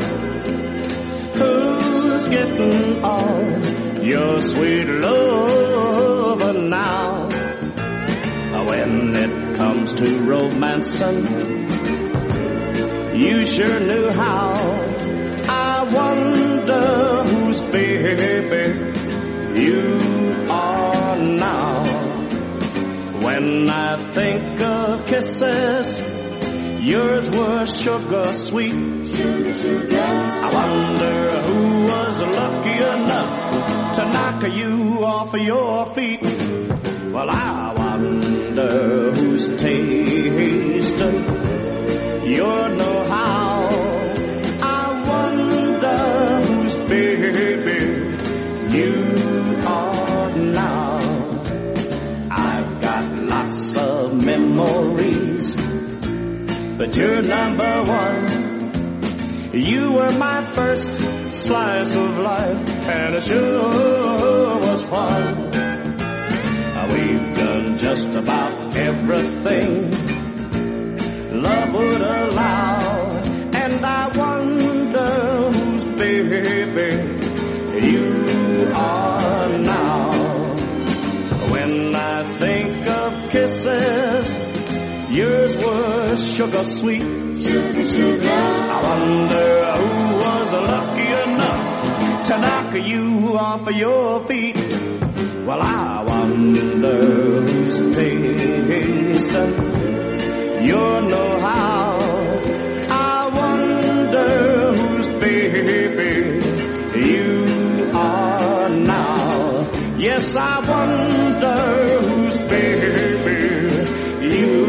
S7: Who's getting all your sweet love now? When it comes to romancing, you sure knew how. I wonder whose baby you are now. When I think of kisses, yours were sugar sweet. Sugar, sugar. I wonder who was lucky enough to knock you off of your feet. Well, I wonder whose taste your know-how. I wonder whose baby you are now. I've got lots of memories, but you're number one. You were my first slice of life, and it sure was fun. We've done just about everything love would allow, and I wonder whose baby you are now. When I think of kisses, yours were sugar sweet. Sugar, sugar. I wonder who was lucky enough to knock you off of your feet. Well, I wonder whose taste your know-how. I wonder whose baby you are now. Yes, I wonder whose baby you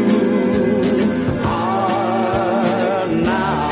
S7: are now.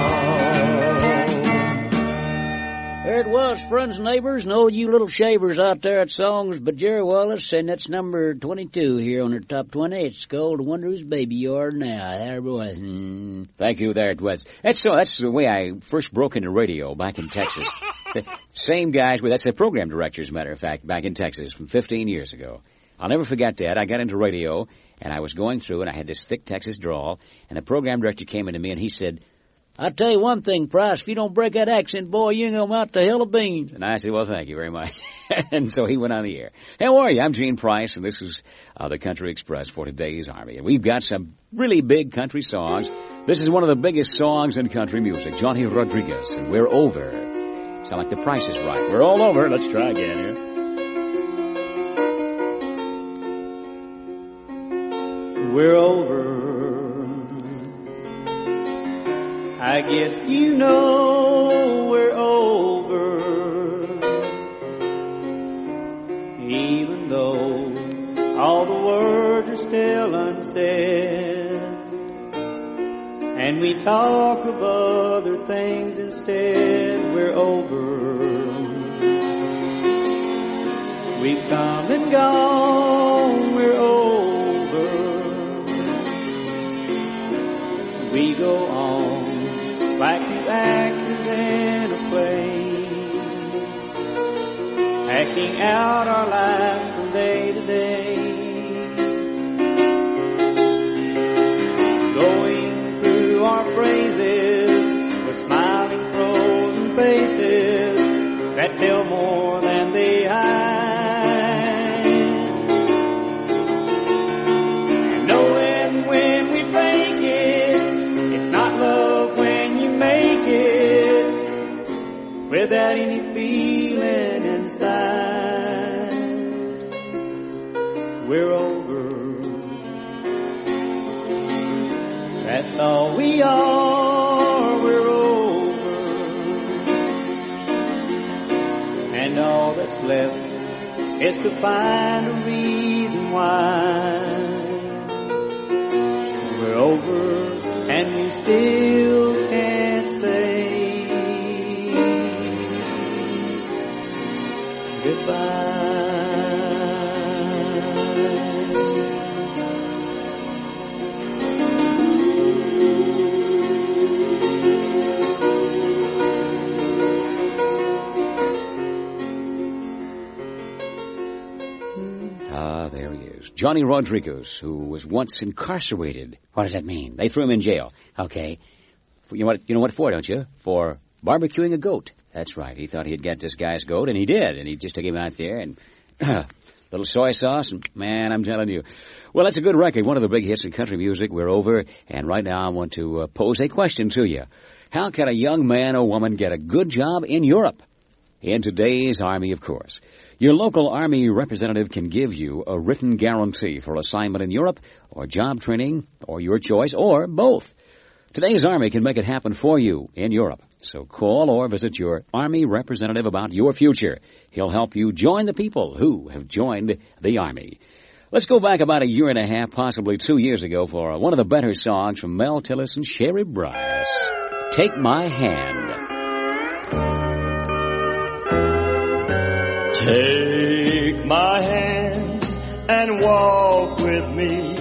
S3: There it was, friends and neighbors, and all you little shavers out there at Songs by Jerry Wallace, and that's number twenty-two here on the top twenty. It's called Wonder Whose Baby You Are Now. There it was. Mm.
S1: Thank you there, Wes. That's so. That's the way I first broke into radio back in Texas. Same guys. Well, that's a program director, as a matter of fact, back in Texas from fifteen years ago. I'll never forget that. I got into radio, and I was going through, and I had this thick Texas drawl, and the program director came into me, and he said,
S3: I tell you one thing, Price, if you don't break that accent, boy, you ain't gonna amount to hell of beans.
S1: And I said, well, thank you very much. And so he went on the air. How are you? I'm Gene Price, and this is uh, the Country Express for today's Army. And we've got some really big country songs. This is one of the biggest songs in country music, Johnny Rodriguez, and We're Over. Sound like the Price is Right. We're all over. Let's try again here.
S8: We're over. I guess you know we're over, even though all the words are still unsaid, and we talk of other things instead. We're over. We've come and gone. We're over. We go on like two actors in a play, acting out our lives from day to day, going through our phrases with smiling frozen faces that tell more than they hide, and knowing when we fake it, it's not love when you make it without any feeling inside. We're over. That's all we are. We're over. And all that's left is to find a reason why. We're over. And we still can't say goodbye.
S1: Ah, there he is. Johnny Rodriguez, who was once incarcerated. What does that mean? They threw him in jail. Okay. You know what, you know what for, don't you? For barbecuing a goat. That's right. He thought he'd get this guy's goat, and he did. And he just took him out there and little soy sauce, and man, I'm telling you. Well, that's a good record. One of the big hits in country music. We're over. And right now I want to uh, pose a question to you. How can a young man or woman get a good job in Europe? In today's Army, of course. Your local Army representative can give you a written guarantee for assignment in Europe, or job training, or your choice, or both. Today's Army can make it happen for you in Europe. So call or visit your Army representative about your future. He'll help you join the people who have joined the Army. Let's go back about a year and a half, possibly two years ago, for one of the better songs from Mel Tillis and Sherry Bryce. Take My Hand.
S9: Take my hand and walk with me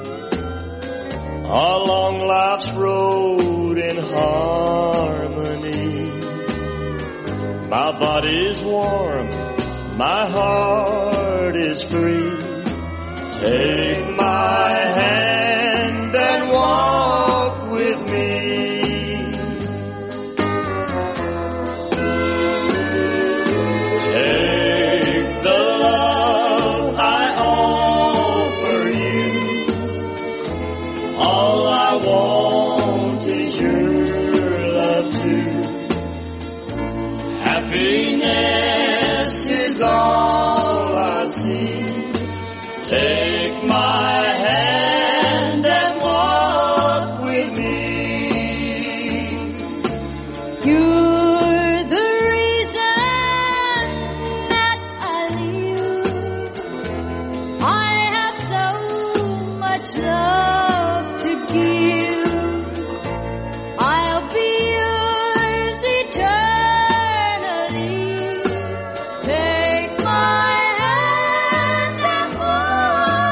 S9: along life's road in harmony. My body's warm, my heart is free. Take my hand and walk with me. Happiness is all I see. Take my hand and walk with me.
S5: You're the reason that I live. I have so much love to give. I'll be yours eternally. Take my hand and walk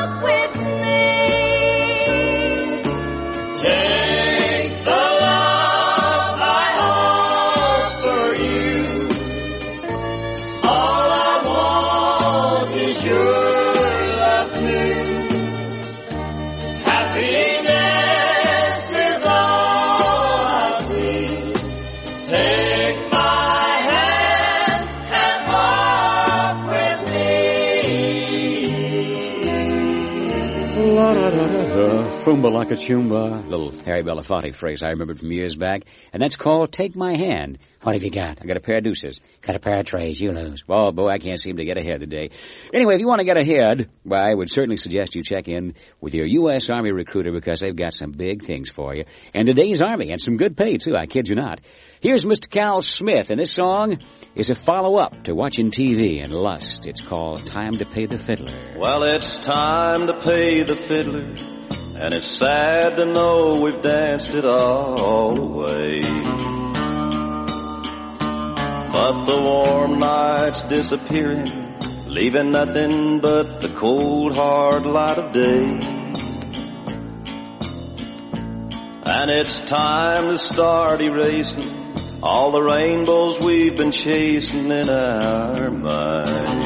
S1: Fumba like a chumba. Little Harry Belafonte phrase I remembered from years back. And that's called Take My Hand. What have you got? I got a pair of deuces. Got a pair of trays. You lose. Oh, boy, I can't seem to get ahead today. Anyway, if you want to get ahead, well, I would certainly suggest you check in with your U S Army recruiter because they've got some big things for you. And today's Army, and some good pay, too. I kid you not. Here's Mister Cal Smith, and this song is a follow-up to watching T V and lust. It's called Time to Pay the Fiddler.
S9: Well, it's time to pay the fiddler, and it's sad to know we've danced it all away. But the warm night's disappearing, leaving nothing but the cold, hard light of day. And it's time to start erasing all the rainbows we've been chasing in our mind.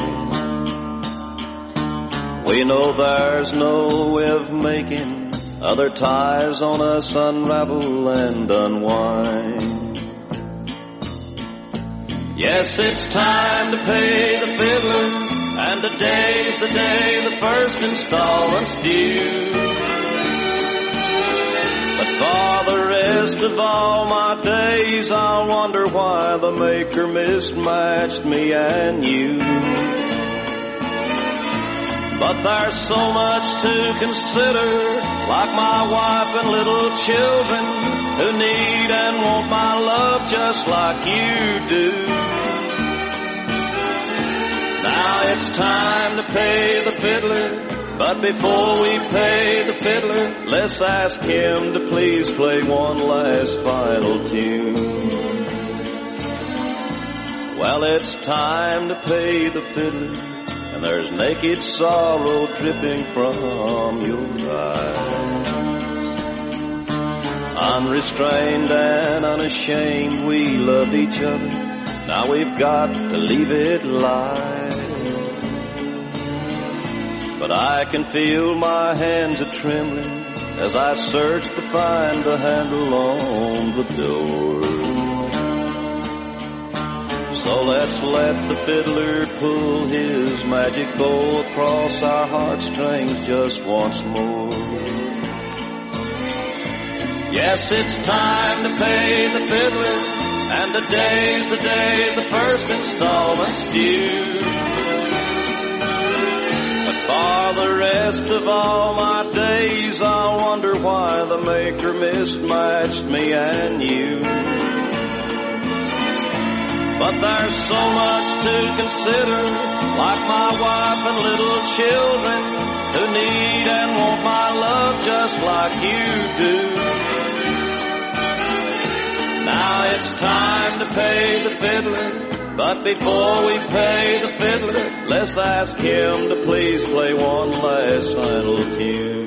S9: We know there's no way of making other ties on us unravel and unwind. Yes, it's time to pay the fiddler, and today's the day the first installment's due. But for the rest of all my days, I'll wonder why the maker mismatched me and you. But there's so much to consider, like my wife and little children who need and want my love just like you do. Now it's time to pay the fiddler, but before we pay the fiddler, let's ask him to please play one last final tune. Well, it's time to pay the fiddler, and there's naked sorrow dripping from your eyes. Unrestrained and unashamed, we loved each other. Now we've got to leave it lie. But I can feel my hands a-trembling as I search to find the handle on the door. So let's let the fiddler pull his magic bow across our heartstrings just once more. Yes, it's time to pay the fiddler, and today's the day the first installment's due. For the rest of all my days, I wonder why the maker mismatched me and you. But there's so much to consider, like my wife and little children who need and want my love just like you do. Now it's time to pay the fiddler, but before we pay the fiddler, let's ask him to please play one last final tune.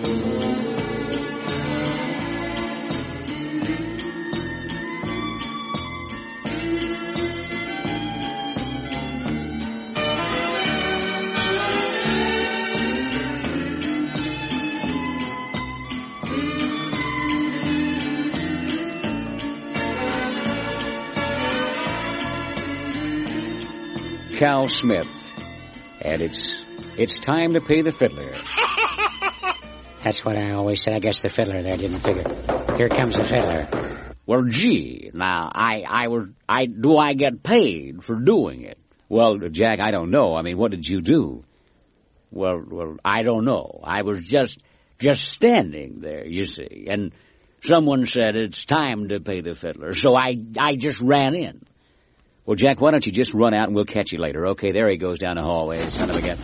S1: Cal Smith, and it's it's time to pay the fiddler.
S3: That's what I always said. I guess the fiddler there didn't figure. Here comes the fiddler.
S1: Well, gee, now I I was I do I get paid for doing it? Well, Jack, I don't know. I mean, what did you do? Well, well, I don't know. I was just just standing there, you see, and someone said it's time to pay the fiddler, so I I just ran in. Well, Jack, why don't you just run out and we'll catch you later? Okay, there he goes down the hallway, son of a gun.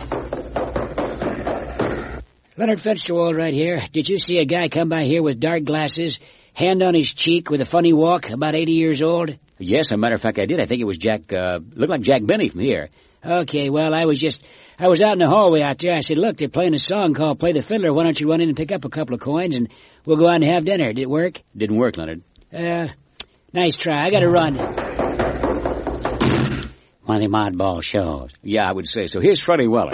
S3: Leonard Fitzgerald right here. Did you see a guy come by here with dark glasses, hand on his cheek with a funny walk, about eighty years old?
S1: Yes, as a matter of fact, I did. I think it was Jack, uh, looked like Jack Benny from here.
S3: Okay, well, I was just, I was out in the hallway out there. I said, look, they're playing a song called Play the Fiddler. Why don't you run in and pick up a couple of coins and we'll go out and have dinner. Did it work?
S1: Didn't work, Leonard.
S3: Uh, nice try. I gotta run. One of them oddball shows.
S1: Yeah, I would say so. Here's Freddie Weller.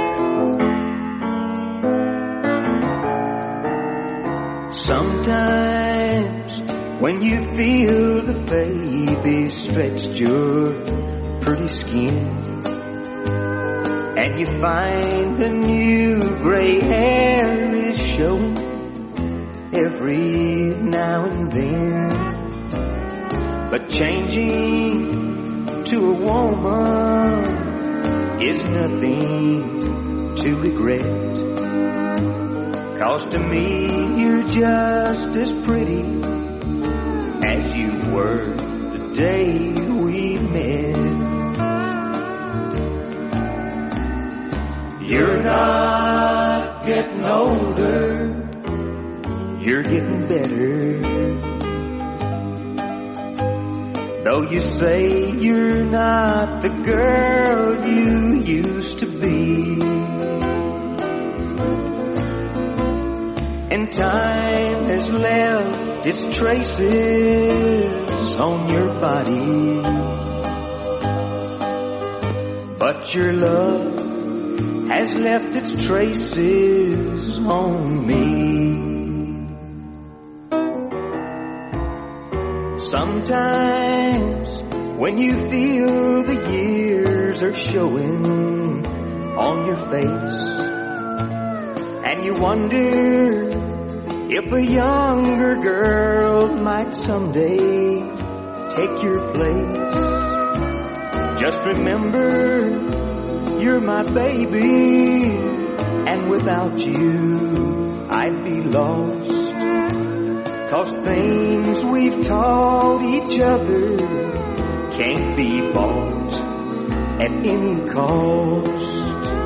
S6: Sometimes when you feel the baby stretched your pretty skin, and you find the new gray hair is showing, every now and then. But changing to a woman is nothing to regret. 'Cause to me you're just as pretty as you were the day we met. You're not getting older, you're getting better. Though you say you're not the girl you used to be, and time has left its traces on your body, but your love has left its traces on me. Sometimes when you feel the years are showing on your face, and you wonder if a younger girl might someday take your place, just remember you're my baby, and without you I'd be lost. 'Cause things we've taught each other can't be bought at any cost.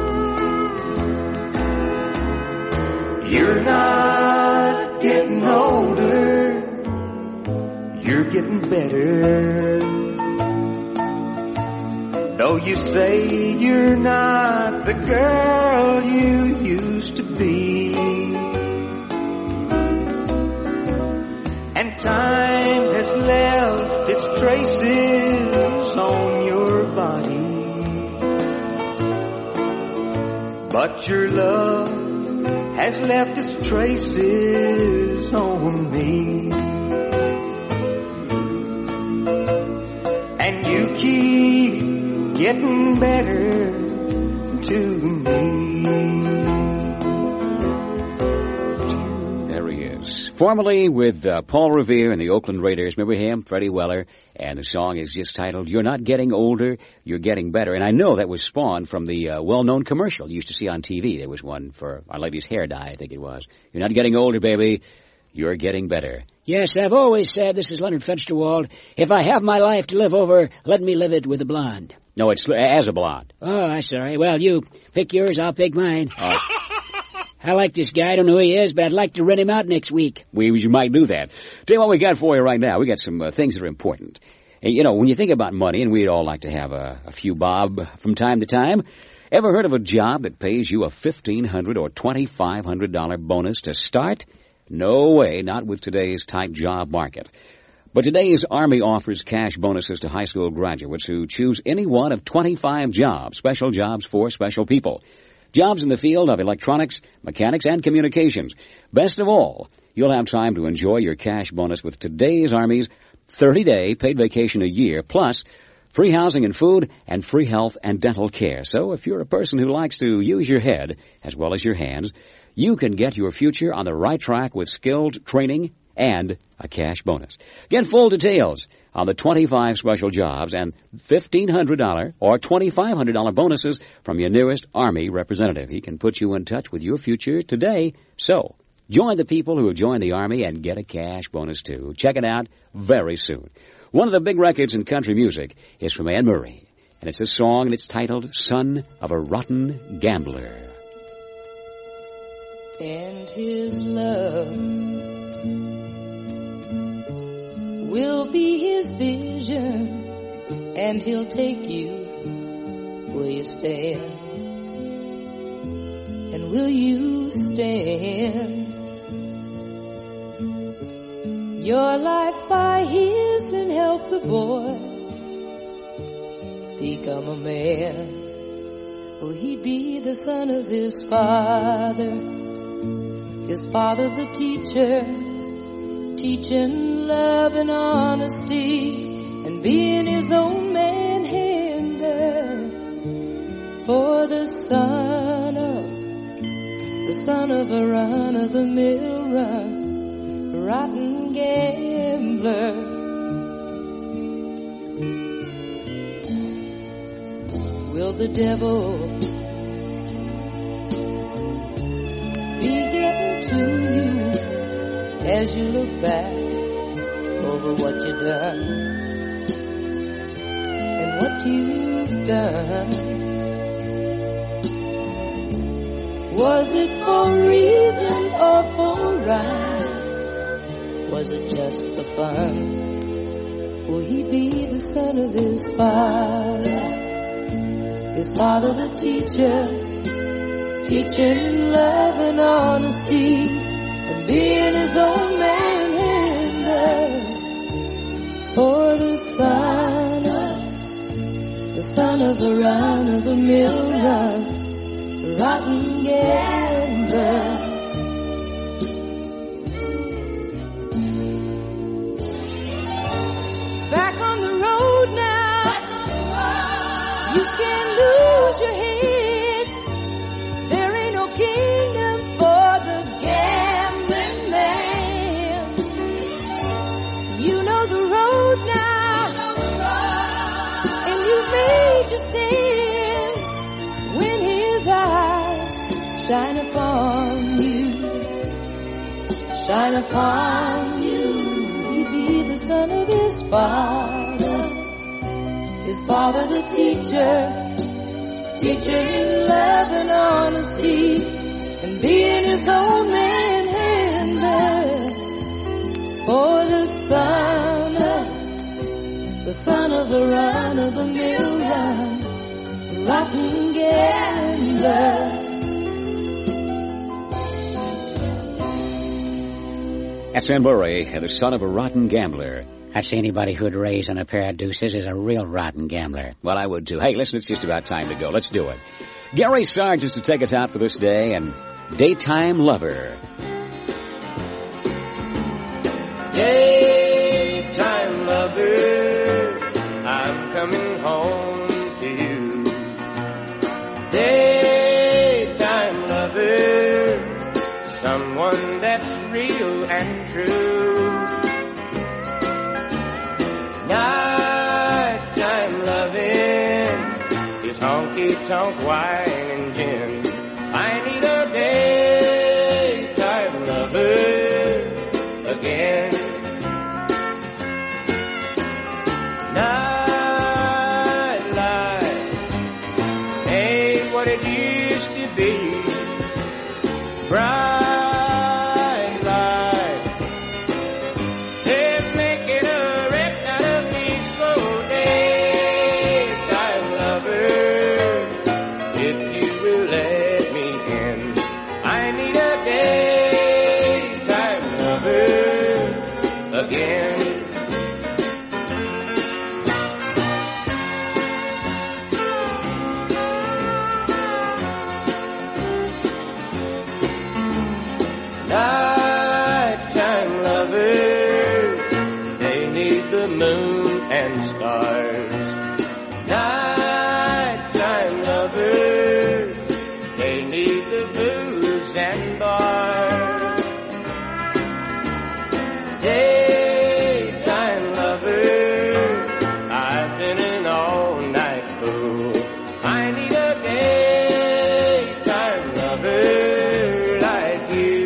S6: You're not getting older, you're getting better. Though you say you're not the girl you used to be, and time has left its traces on your body, but your love has left its traces on me. And you keep getting better to me.
S1: There he is. Formerly with uh, Paul Revere and the Oakland Raiders. Remember him? Freddie Weller. And the song is just titled, You're Not Getting Older, You're Getting Better. And I know that was spawned from the uh, well-known commercial you used to see on T V. There was one for Our Lady's hair dye, I think it was. You're not getting older, baby. You're getting better.
S3: Yes, I've always said, this is Leonard Fensterwald, if I have my life to live over, let me live it with a blonde.
S1: No, it's as a blonde.
S3: Oh, I'm sorry. Well, you pick yours, I'll pick mine.
S1: Oh.
S3: I like this guy. I don't know who he is, but I'd like to rent him out next week.
S1: We, you might do that. Tell you what we got for you right now. We got some uh, things that are important. And, you know, when you think about money, and we'd all like to have a, a few bob from time to time, ever heard of a job that pays you a fifteen hundred dollars or twenty-five hundred dollars bonus to start? No way, not with today's tight job market. But today's Army offers cash bonuses to high school graduates who choose any one of twenty-five jobs, special jobs for special people. Jobs in the field of electronics, mechanics, and communications. Best of all, you'll have time to enjoy your cash bonus with today's Army's thirty-day paid vacation a year, plus free housing and food, and free health and dental care. So if you're a person who likes to use your head as well as your hands, you can get your future on the right track with skilled training and a cash bonus. Get full details on the twenty-five special jobs and fifteen hundred dollars or twenty-five hundred dollars bonuses from your nearest Army representative. He can put you in touch with your future today. So, join the people who have joined the Army and get a cash bonus too. Check it out very soon. One of the big records in country music is from Anne Murray, and it's a song, and it's titled Son of a Rotten Gambler.
S10: And his love will be his vision, and he'll take you where you stand. And will you stand your life by his and help the boy become a man? Will he be the son of his father, his father the teacher, teaching love and honesty, and being his own manhandler? For the son of, the son of a run-of-the-mill run, rotten gambler. Will the devil be getting to you as you look back over what you've done and what you've done? Was it for reason or for right? Was it just for fun? Will he be the son of his father? His father the teacher, teaching in love and honesty, and being his own manhandler. For the son, the son of the run of the mill run, rotten gambler. Back on the road now, you can lose your head. There ain't no kingdom for the gambling man. You know the road now, and you've made your stand when his eyes shine upon you, shine upon you. He be the son of his father, his father the teacher, teaching in love and honesty, and being his own manhandler. For the son, the son of the run of the mill run, rotten gambler.
S1: S N Murray and the son of a rotten gambler.
S3: I'd say anybody who'd raise on a pair of deuces is a real rotten gambler.
S1: Well, I would too. Hey, listen, it's just about time to go. Let's do it. Gary Sargent's to take us out for this day, and Daytime Lover.
S6: Daytime lover, I'm coming home to you. Daytime lover, someone that's real and true. Nighttime loving is honky-tonk wine and gin. I need a daytime lover again. Nightlife ain't what it used to be. Bright lights, they're making a wreck out of me. So daytime lover, if you will let me in, I need a daytime lover again. Nighttime lovers, they need the moon and stars. Nighttime lovers, they need the booze and bars. Daytime lovers, I've been an all-night fool. I need a daytime lover like you.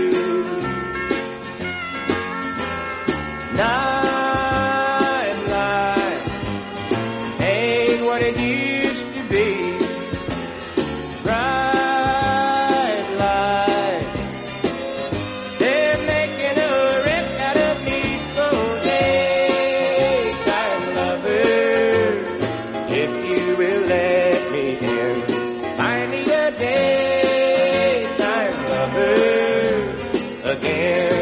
S6: Nightlife ain't what it used to be. Bright lights, they're making a wreck out of me. So daytime lover, if you will let me in, I need a daytime lover again.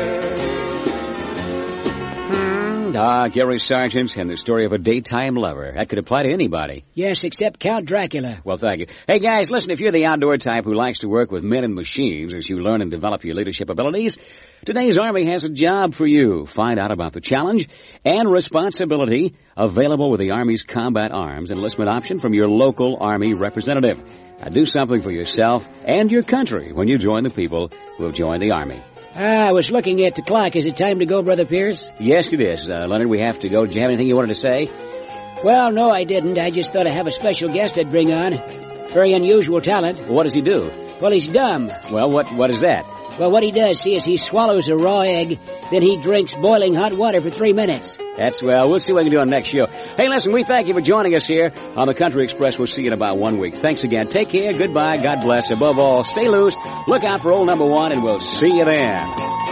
S1: Ah, Gary Sargent and the story of a daytime lover. That could apply to anybody.
S3: Yes, except Count Dracula.
S1: Well, thank you. Hey, guys, listen, if you're the outdoor type who likes to work with men and machines as you learn and develop your leadership abilities, today's Army has a job for you. Find out about the challenge and responsibility available with the Army's Combat Arms enlistment option from your local Army representative. Now, do something for yourself and your country when you join the people who have joined the Army.
S3: Ah, I was looking at the clock. Is it time to go, Brother Pierce?
S1: Yes, it is. Uh, Leonard, we have to go. Did you have anything you wanted to say?
S3: Well, no, I didn't. I just thought I have a special guest I'd bring on. Very unusual talent.
S1: What does he do?
S3: Well, he's dumb.
S1: Well, what what is that?
S3: Well, what he does, see, is he swallows a raw egg, then he drinks boiling hot water for three minutes.
S1: That's, well, we'll see what we can do on the next show. Hey, listen, we thank you for joining us here on the Country Express. We'll see you in about one week. Thanks again. Take care. Goodbye. God bless. Above all, stay loose. Look out for old number one, and we'll see you then.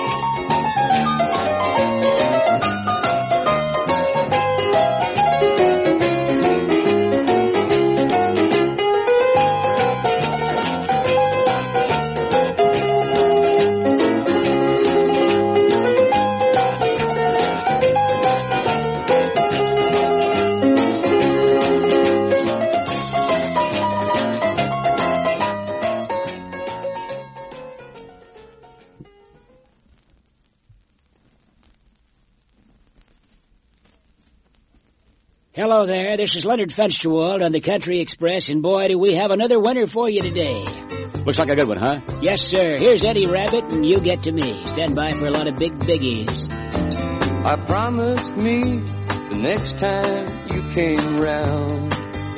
S3: Hello there, this is Leonard Fensterwald on the Country Express, and boy, do we have another winner for you today.
S1: Looks like a good one, huh?
S3: Yes, sir. Here's Eddie Rabbit, and You Get to Me. Stand by for a lot of big biggies.
S6: I promised me the next time you came round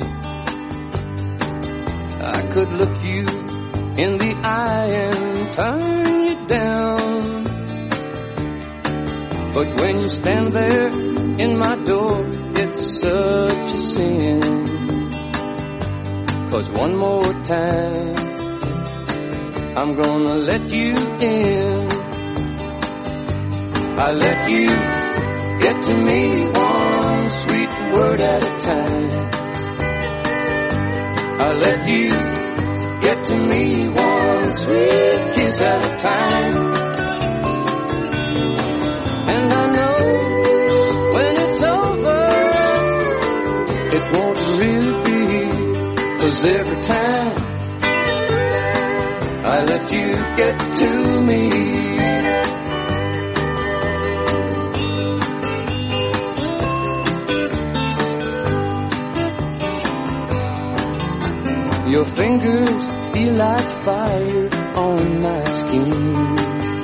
S6: I could look you in the eye and turn you down. But when you stand there in my door, it's such a sin. 'Cause one more time I'm gonna let you in. I let you get to me one sweet word at a time. I let you get to me one sweet kiss at a time. And I know when it's over it won't really be, 'cause every time I let you get to me, your fingers feel like fire on my skin.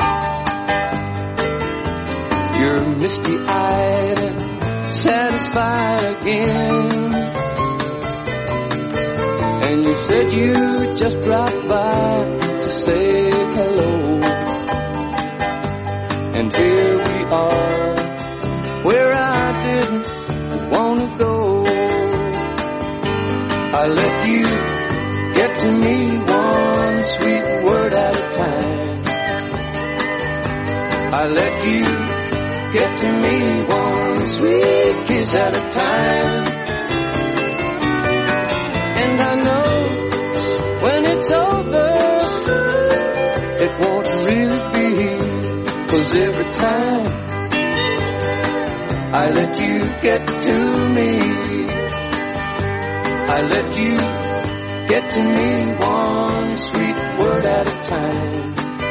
S6: You're misty-eyed and satisfied again. And you said you just dropped by to say hello. And here we are, where I didn't want to go. I let you get to me one sweet word at a time. I let you get to me one sweet kiss at a time. And I know when it's over it won't really be, 'cause every time I let you get to me, I let you get to me one sweet word at a time.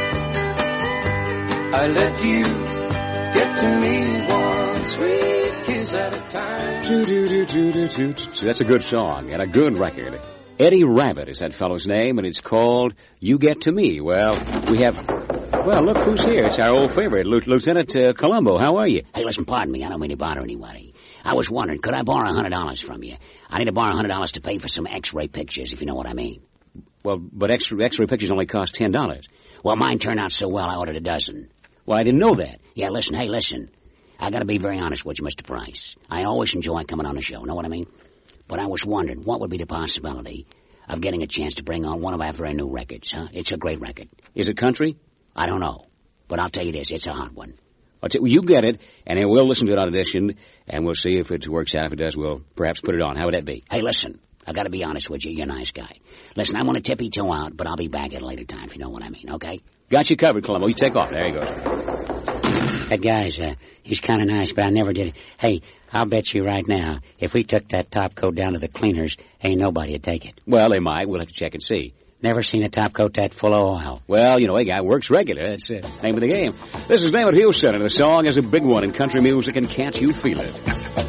S6: I let you get to me one sweet kiss at a time.
S1: That's a good song and a good record. Eddie Rabbit is that fellow's name, and it's called You Get to Me. Well, we have... Well, look who's here. It's our old favorite, Lieutenant uh, Columbo. How are you?
S3: Hey, listen, pardon me. I don't mean to bother anybody. I was wondering, could I borrow one hundred dollars from you? I need to borrow one hundred dollars to pay for some x-ray pictures, if you know what I mean.
S1: Well, but x-ray, x-ray pictures only cost ten dollars.
S3: Well, mine turned out so well, I ordered a dozen.
S1: Well, I didn't know that.
S3: Yeah, listen, hey, listen. I gotta be very honest with you, Mister Price. I always enjoy coming on the show, know what I mean? But I was wondering, what would be the possibility of getting a chance to bring on one of our very new records, huh? It's a great record.
S1: Is it country?
S3: I don't know. But I'll tell you this, it's a hot one.
S1: I'll tell you, you get it, and then we'll listen to it on audition, and we'll see if it works out. If it does, we'll perhaps put it on. How would that be?
S3: Hey, listen, I gotta be honest with you. You're a nice guy. Listen, I'm gonna tippy-toe out, but I'll be back at a later time, if you know what I mean, okay?
S1: Got you covered, Columbo. You take off. There you go.
S3: That guy's, uh, he's kind of nice, but I never did it. Hey, I'll bet you right now, if we took that top coat down to the cleaners, ain't nobody would take it.
S1: Well, they might. We'll have to check and see.
S3: Never seen a top coat that full of oil.
S1: Well, you know, a guy works regular. That's the uh, name of the game. This is David Houston, and the song is a big one in country music, and can't you feel it?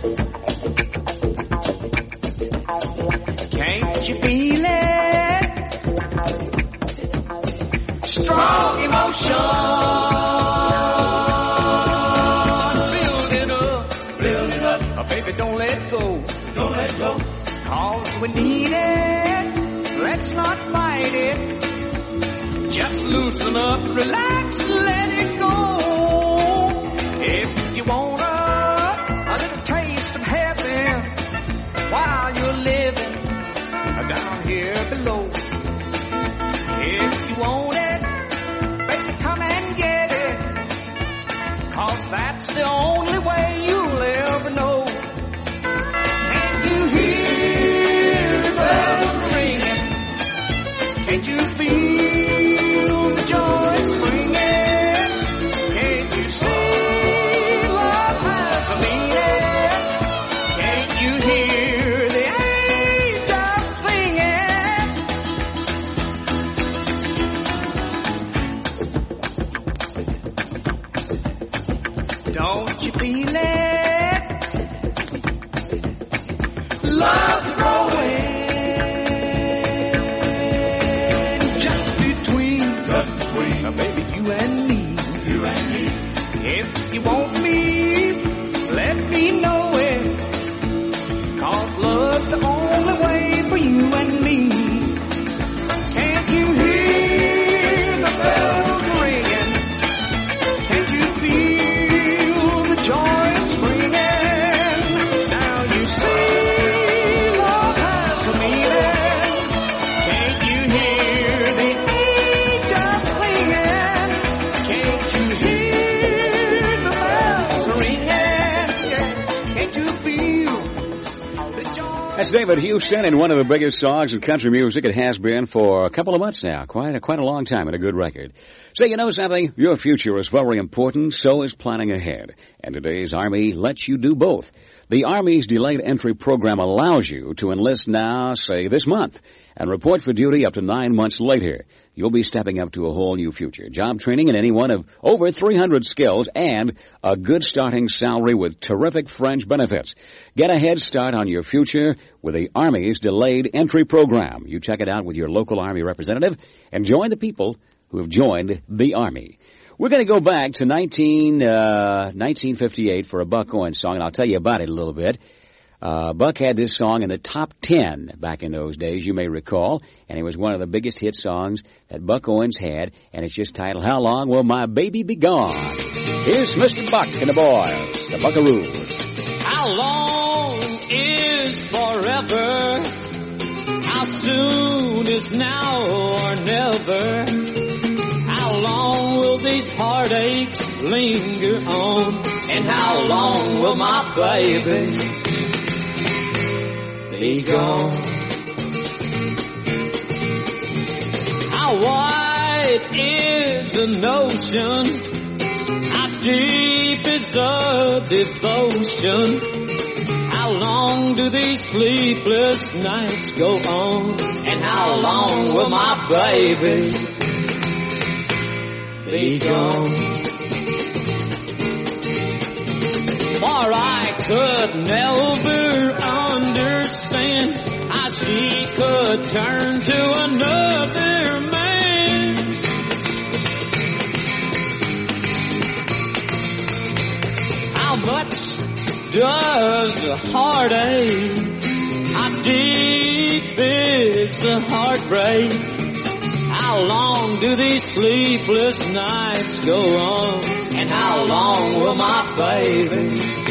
S11: Can't you feel it? Strong emotion.
S4: go. Cause we need it. Let's not fight it. Just loosen up, relax, and let it go. If you want a, a little taste of heaven while you're living down here below. If you want it, baby, come and get it. Cause that's the only way you'll ever know. Can't you hear the bells ringing? Can't you feel the joy springing? Can't you see love has a meaning? Can't you hear the don't you feel it? Love's growing just between, just between, uh, baby, you and me, you and me. If you want me, let me know it. Cause love's the only way for you and me. Can't you hear the bells ringing? Can't you feel joy springing? Now you see love has a meaning. Can't you hear the angels singing? Can't you hear the bells ringing? Can't you feel the joy?
S1: That's David Houston in one of the biggest songs in country music. It has been for a couple of months now. Quite a, quite a long time and a good record. So you know something? Your future is very important, so is planning ahead. And today's Army lets you do both. The Army's delayed entry program allows you to enlist now, say this month, and report for duty up to nine months later. You'll be stepping up to a whole new future. Job training in any one of over three hundred skills and a good starting salary with terrific fringe benefits. Get a head start on your future with the Army's delayed entry program. You check it out with your local Army representative and join the people who have joined the Army. We're going to go back to nineteen, uh, nineteen fifty-eight for a Buck Owens song, and I'll tell you about it a little bit. Uh, Buck had this song in the top ten back in those days, you may recall, and it was one of the biggest hit songs that Buck Owens had, and it's just titled, How Long Will My Baby Be Gone? Here's Mister Buck and the boys, the Buckaroos.
S11: How long is forever? How soon is now or never? How long will these heartaches linger on? And how long will my baby be gone? How wide is an ocean? How deep is a devotion? How long do these sleepless nights go on? And how long will my baby be gone? For I could never understand how she could turn to another man. How much does a heartache? How deep is a heartbreak? How long do these sleepless nights go on? And how long will my baby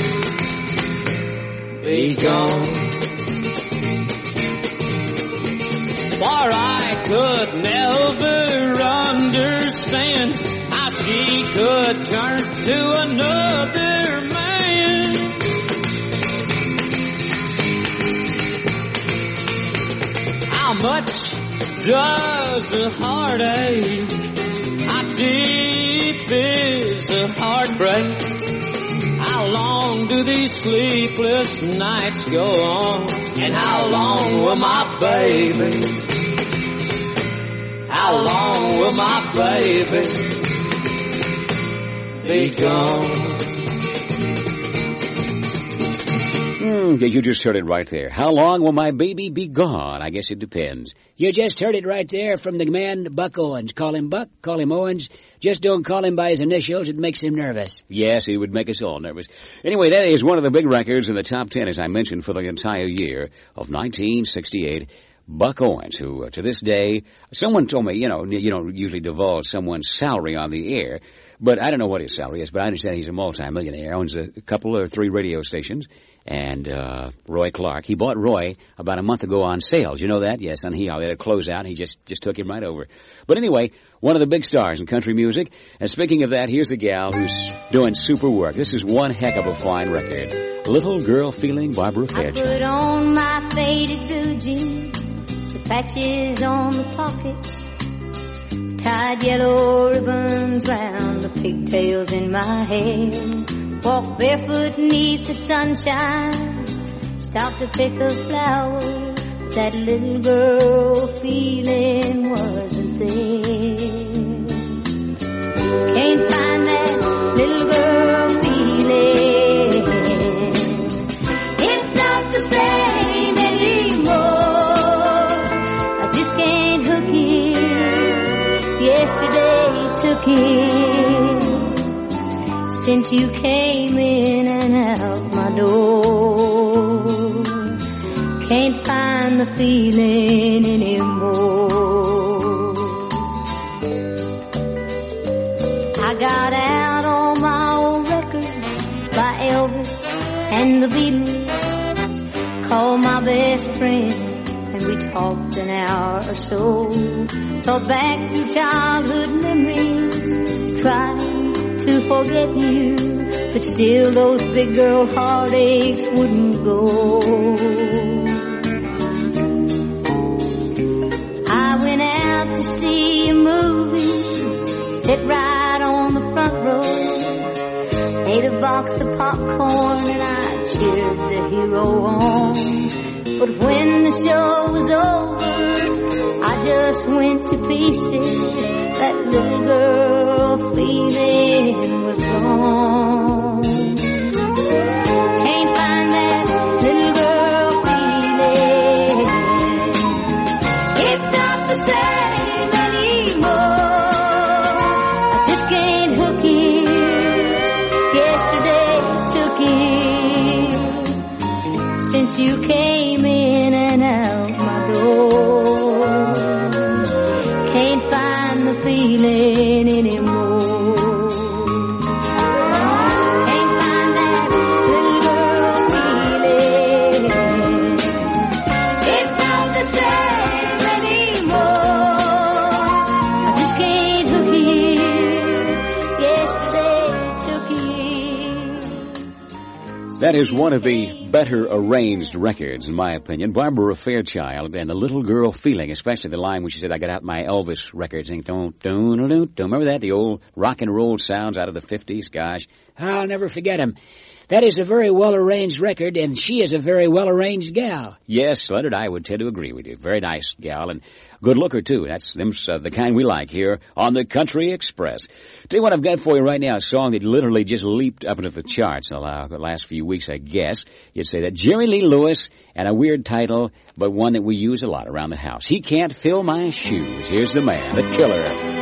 S11: be gone? For I could never understand how she could turn to another man. How much does a heartache? How deep is a heartbreak? How long do these sleepless nights go on? And how long will my baby, how long will my baby be gone?
S1: Mm, you just heard it right there. How long will my baby be gone? I guess it depends.
S3: You just heard it right there from the man, Buck Owens. Call him Buck, call him Owens. Just don't call him by his initials. It makes him nervous.
S1: Yes, he would make us all nervous. Anyway, that is one of the big records in the top ten, as I mentioned, for the entire year of nineteen sixty-eight. Buck Owens, who uh, to this day, someone told me, you know, you don't usually divulge someone's salary on the air, but I don't know what his salary is, but I understand he's a multi-millionaire, owns a couple or three radio stations, and uh Roy Clark. He bought Roy about a month ago on sales. You know that? Yes, on he, they had a closeout, and he just, just took him right over. But anyway, one of the big stars in country music, and speaking of that, here's a gal who's doing super work. This is one heck of a fine record. Little Girl Feeling, Barbara Fairchild.
S5: I put on my faded blue jeans, the patches on the pockets, tied yellow ribbons round the pigtails in my hair, walked barefoot neath the sunshine, stopped to pick a flower. That little girl feeling wasn't there. Can't find that little girl feeling. It's not the same anymore. I just can't hook it. Yesterday took it. Since you came in and out my door, can't find the feeling anymore. I got out all my old records by Elvis and the Beatles, called my best friend and we talked an hour or so. Thought back to childhood memories, tried to forget you, but still those big girl heartaches wouldn't go. To see a movie, sit right on the front row, ate a box of popcorn and I cheered the hero on. But when the show was over, I just went to pieces. That little girl feeling was gone. Can't find that little girl feeling. It's not the same. You came in and out my door, can't find the feeling anymore. Can't find that little girl feeling. It's not the same anymore. I just can't hook it. Yesterday took it.
S1: That is one of the better arranged records, in my opinion. Barbara Fairchild and The Little Girl Feeling, especially the line when she said, I got out my Elvis records and don't, don't, don't, don't. Remember that? The old rock and roll sounds out of the fifties? Gosh.
S3: I'll never forget him. That is a very well-arranged record, and she is a very well-arranged gal.
S1: Yes, Leonard, I would tend to agree with you. Very nice gal, and good looker, too. That's them's, uh, the kind we like here on the Country Express. Tell you what I've got for you right now, a song that literally just leaped up into the charts in the last few weeks, I guess. You'd say that. Jerry Lee Lewis, and a weird title, but one that we use a lot around the house. He Can't Fill My Shoes. Here's the man, the killer.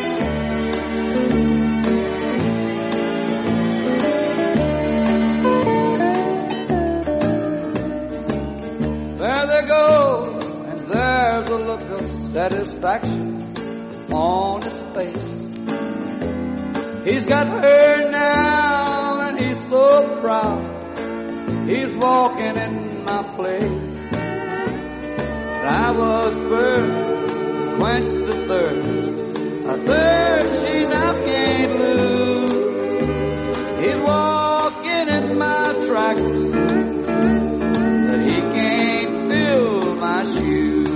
S11: There's a look of satisfaction on his face. He's got her now and he's so proud. He's walking in my place. I was first to quench the thirst, a thirst she now can't lose. He's walking in my tracks, but he can't fill my shoes.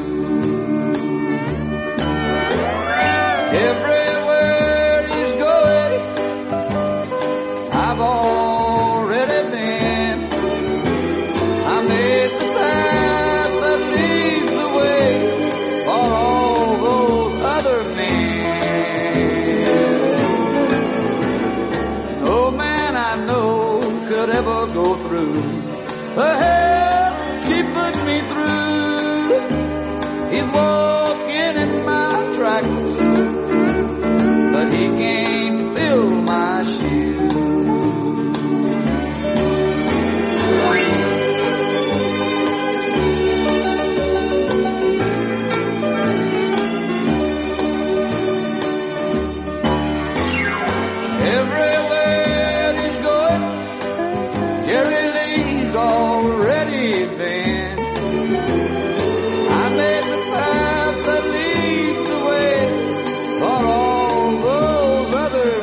S11: Everywhere he's going, I've already been. I made the path that leads the way for all those other men. No man I know could ever go through the hell she put me through. He's walking in my tracks, but he can't he's already been. I made the path that leads the way for all those other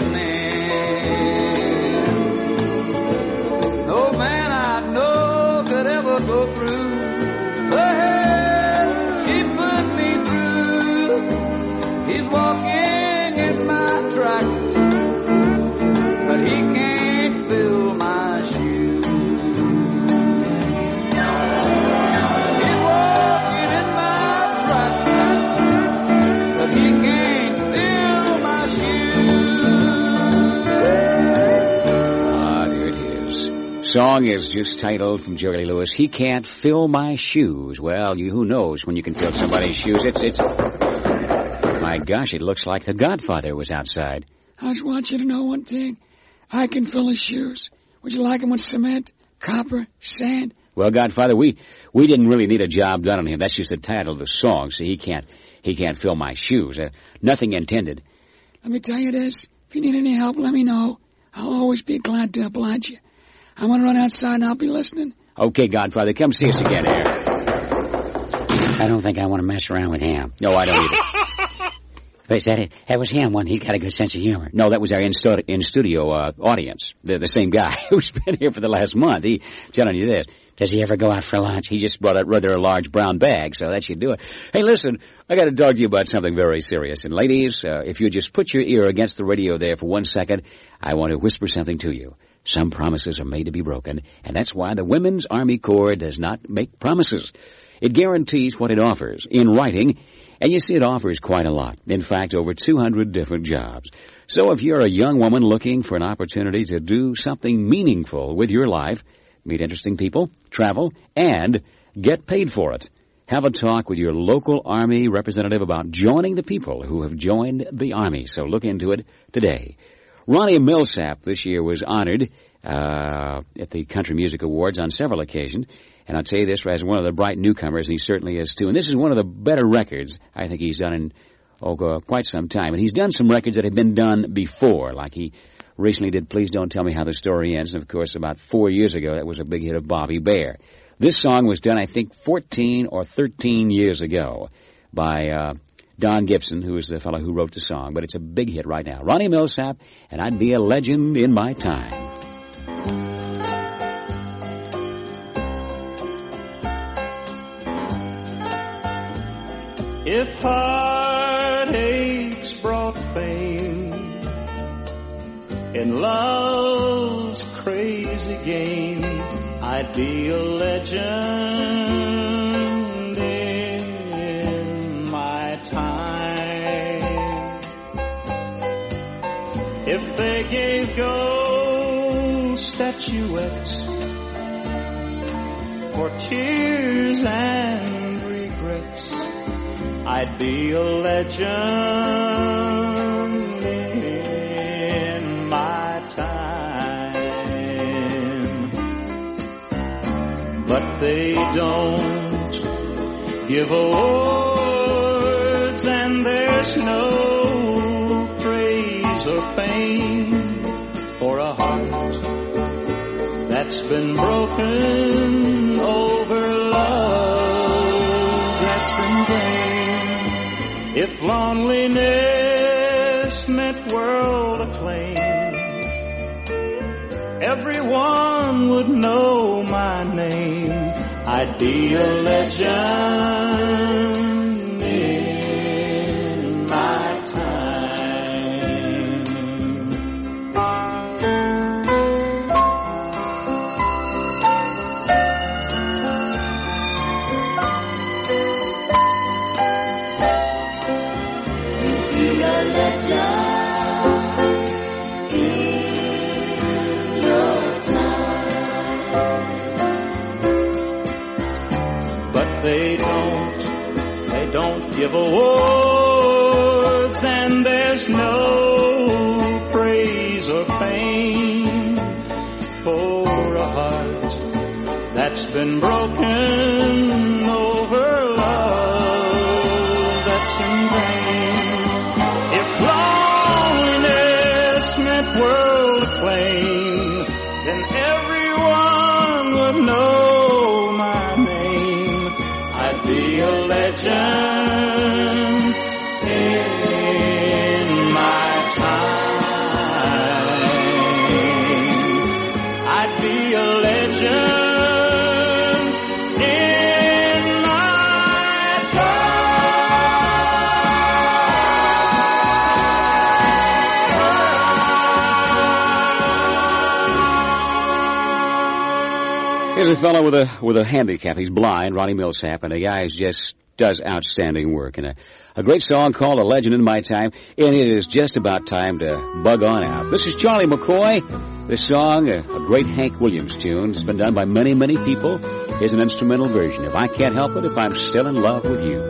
S11: men. No man I know could ever go through the hell she put me through. He's walking in my tracks, but he can't fill my shoes. He's walking in my tracks, but he can't fill my shoes.
S1: Ah, there it is. Song is just titled from Jerry Lee Lewis, He Can't Fill My Shoes. Well, you, who knows when you can fill somebody's shoes. It's, it's... My gosh, it looks like the Godfather was outside.
S12: I just want you to know one thing. I can fill his shoes. Would you like them with cement, copper, sand?
S1: Well, Godfather, we we didn't really need a job done on him. That's just the title of the song, so he can't he can't fill my shoes. Uh, nothing intended.
S12: Let me tell you this. If you need any help, let me know. I'll always be glad to oblige you. I'm going to run outside and I'll be listening.
S1: Okay, Godfather, come see us again here.
S3: I don't think I want to mess around with him.
S1: No, I don't either.
S3: Wait, is that it? That was him, one. He's got a good sense of humor.
S1: No, that was our in-studio, in-studio uh, audience. The, the same guy who's been here for the last month. He telling you this.
S3: Does he ever go out for lunch?
S1: He just brought out rather a large brown bag, so that should do it. Hey, listen, I got to talk to you about something very serious. And ladies, uh, if you just put your ear against the radio there for one second, I want to whisper something to you. Some promises are made to be broken, and that's why the Women's Army Corps does not make promises. It guarantees what it offers in writing, and you see it offers quite a lot. In fact, over two hundred different jobs. So if you're a young woman looking for an opportunity to do something meaningful with your life, meet interesting people, travel, and get paid for it, have a talk with your local Army representative about joining the people who have joined the Army. So look into it today. Ronnie Milsap this year was honored uh, at the Country Music Awards on several occasions. And I'll tell you this, as one of the bright newcomers, and he certainly is too. And this is one of the better records I think he's done in oh, quite some time. And he's done some records that have been done before, like he recently did Please Don't Tell Me How the Story Ends. And, of course, about four years ago, that was a big hit of Bobby Bare. This song was done, I think, fourteen or thirteen years ago by uh, Don Gibson, who is the fellow who wrote the song. But it's a big hit right now. Ronnie Milsap, and I'd be a legend in my time.
S9: If heartaches brought fame in love's crazy game, I'd be a legend in my time. If they gave gold statuettes for tears and regrets, I'd be a legend in my time. But they don't give awards, and there's no praise or fame for a heart that's been broken over love that's in vain. If loneliness meant world acclaim, everyone would know my name. I'd be a legend in my time.
S5: You'd be a legend in your time.
S9: But they don't, they don't give awards, and there's no praise or fame for a heart that's been broken over love that's in vain. If loneliness meant world acclaim, then everyone would
S8: know my name, I'd be a legend in my time. I'd be a legend.
S1: Here's a fellow with a with a handicap. He's blind, Ronnie Millsap, and the guy just does outstanding work. And a, a great song called A Legend in My Time, and it is just about time to bug on out. This is Charlie McCoy. This song, a, a great Hank Williams tune. It's been done by many, many people. Here's an instrumental version. If I Can't Help It, If I'm Still in Love with You.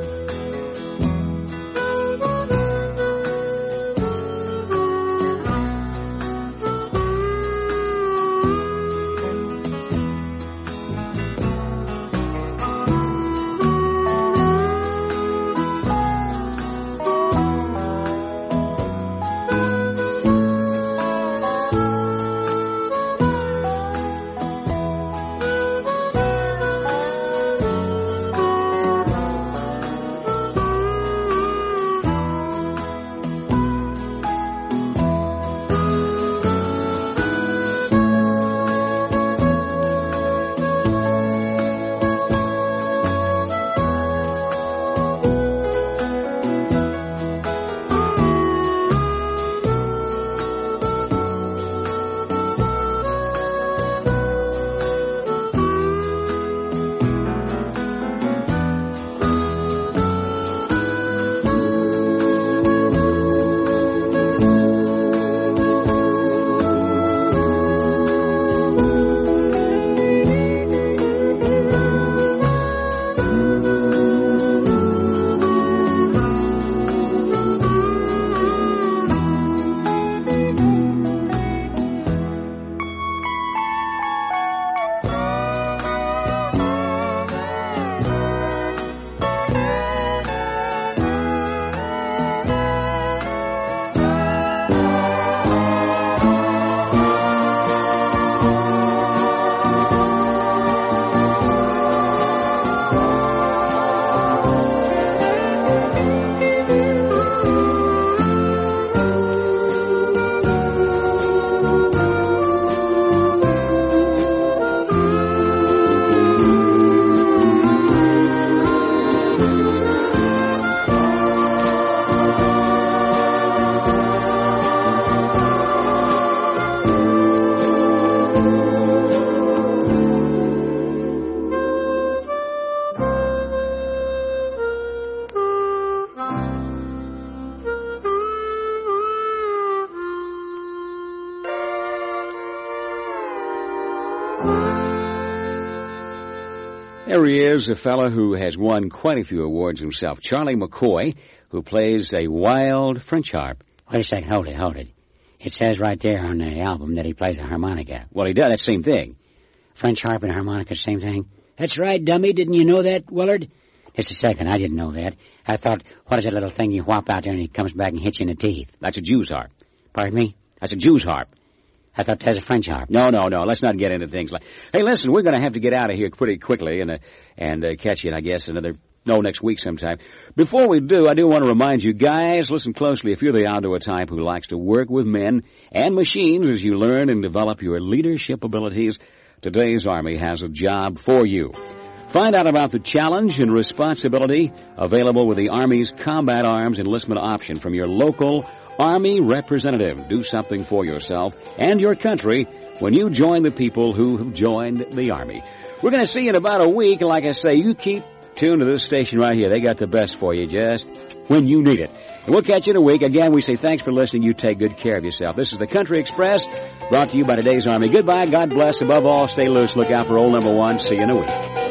S1: There he is, a fellow who has won quite a few awards himself, Charlie McCoy, who plays a wild French harp.
S3: Wait a second, hold it, hold it. It says right there on the album that he plays a harmonica.
S1: Well, he does, that same thing.
S3: French harp and harmonica, same thing? That's right, dummy. Didn't you know that, Willard? Just a second, I didn't know that. I thought, what is that little thing you whop out there and he comes back and hits you in the teeth?
S1: That's a Jew's harp.
S3: Pardon me?
S1: That's a Jew's harp.
S3: I thought that was a French harp.
S1: No, no, no. Let's not get into things like... Hey, listen, we're going to have to get out of here pretty quickly and uh, and uh, catch you, I guess, another... No, next week sometime. Before we do, I do want to remind you, guys, listen closely. If you're the outdoor type who likes to work with men and machines as you learn and develop your leadership abilities, today's Army has a job for you. Find out about the challenge and responsibility available with the Army's Combat Arms Enlistment option from your local Army representative. Do something for yourself and your country when you join the people who have joined the Army. We're going to see you in about a week. Like I say, you keep tuned to this station right here. They got the best for you just when you need it. And we'll catch you in a week. Again, we say thanks for listening. You take good care of yourself. This is the Country Express, brought to you by today's Army. Goodbye. God bless. Above all, stay loose. Look out for old number one. See you in a week.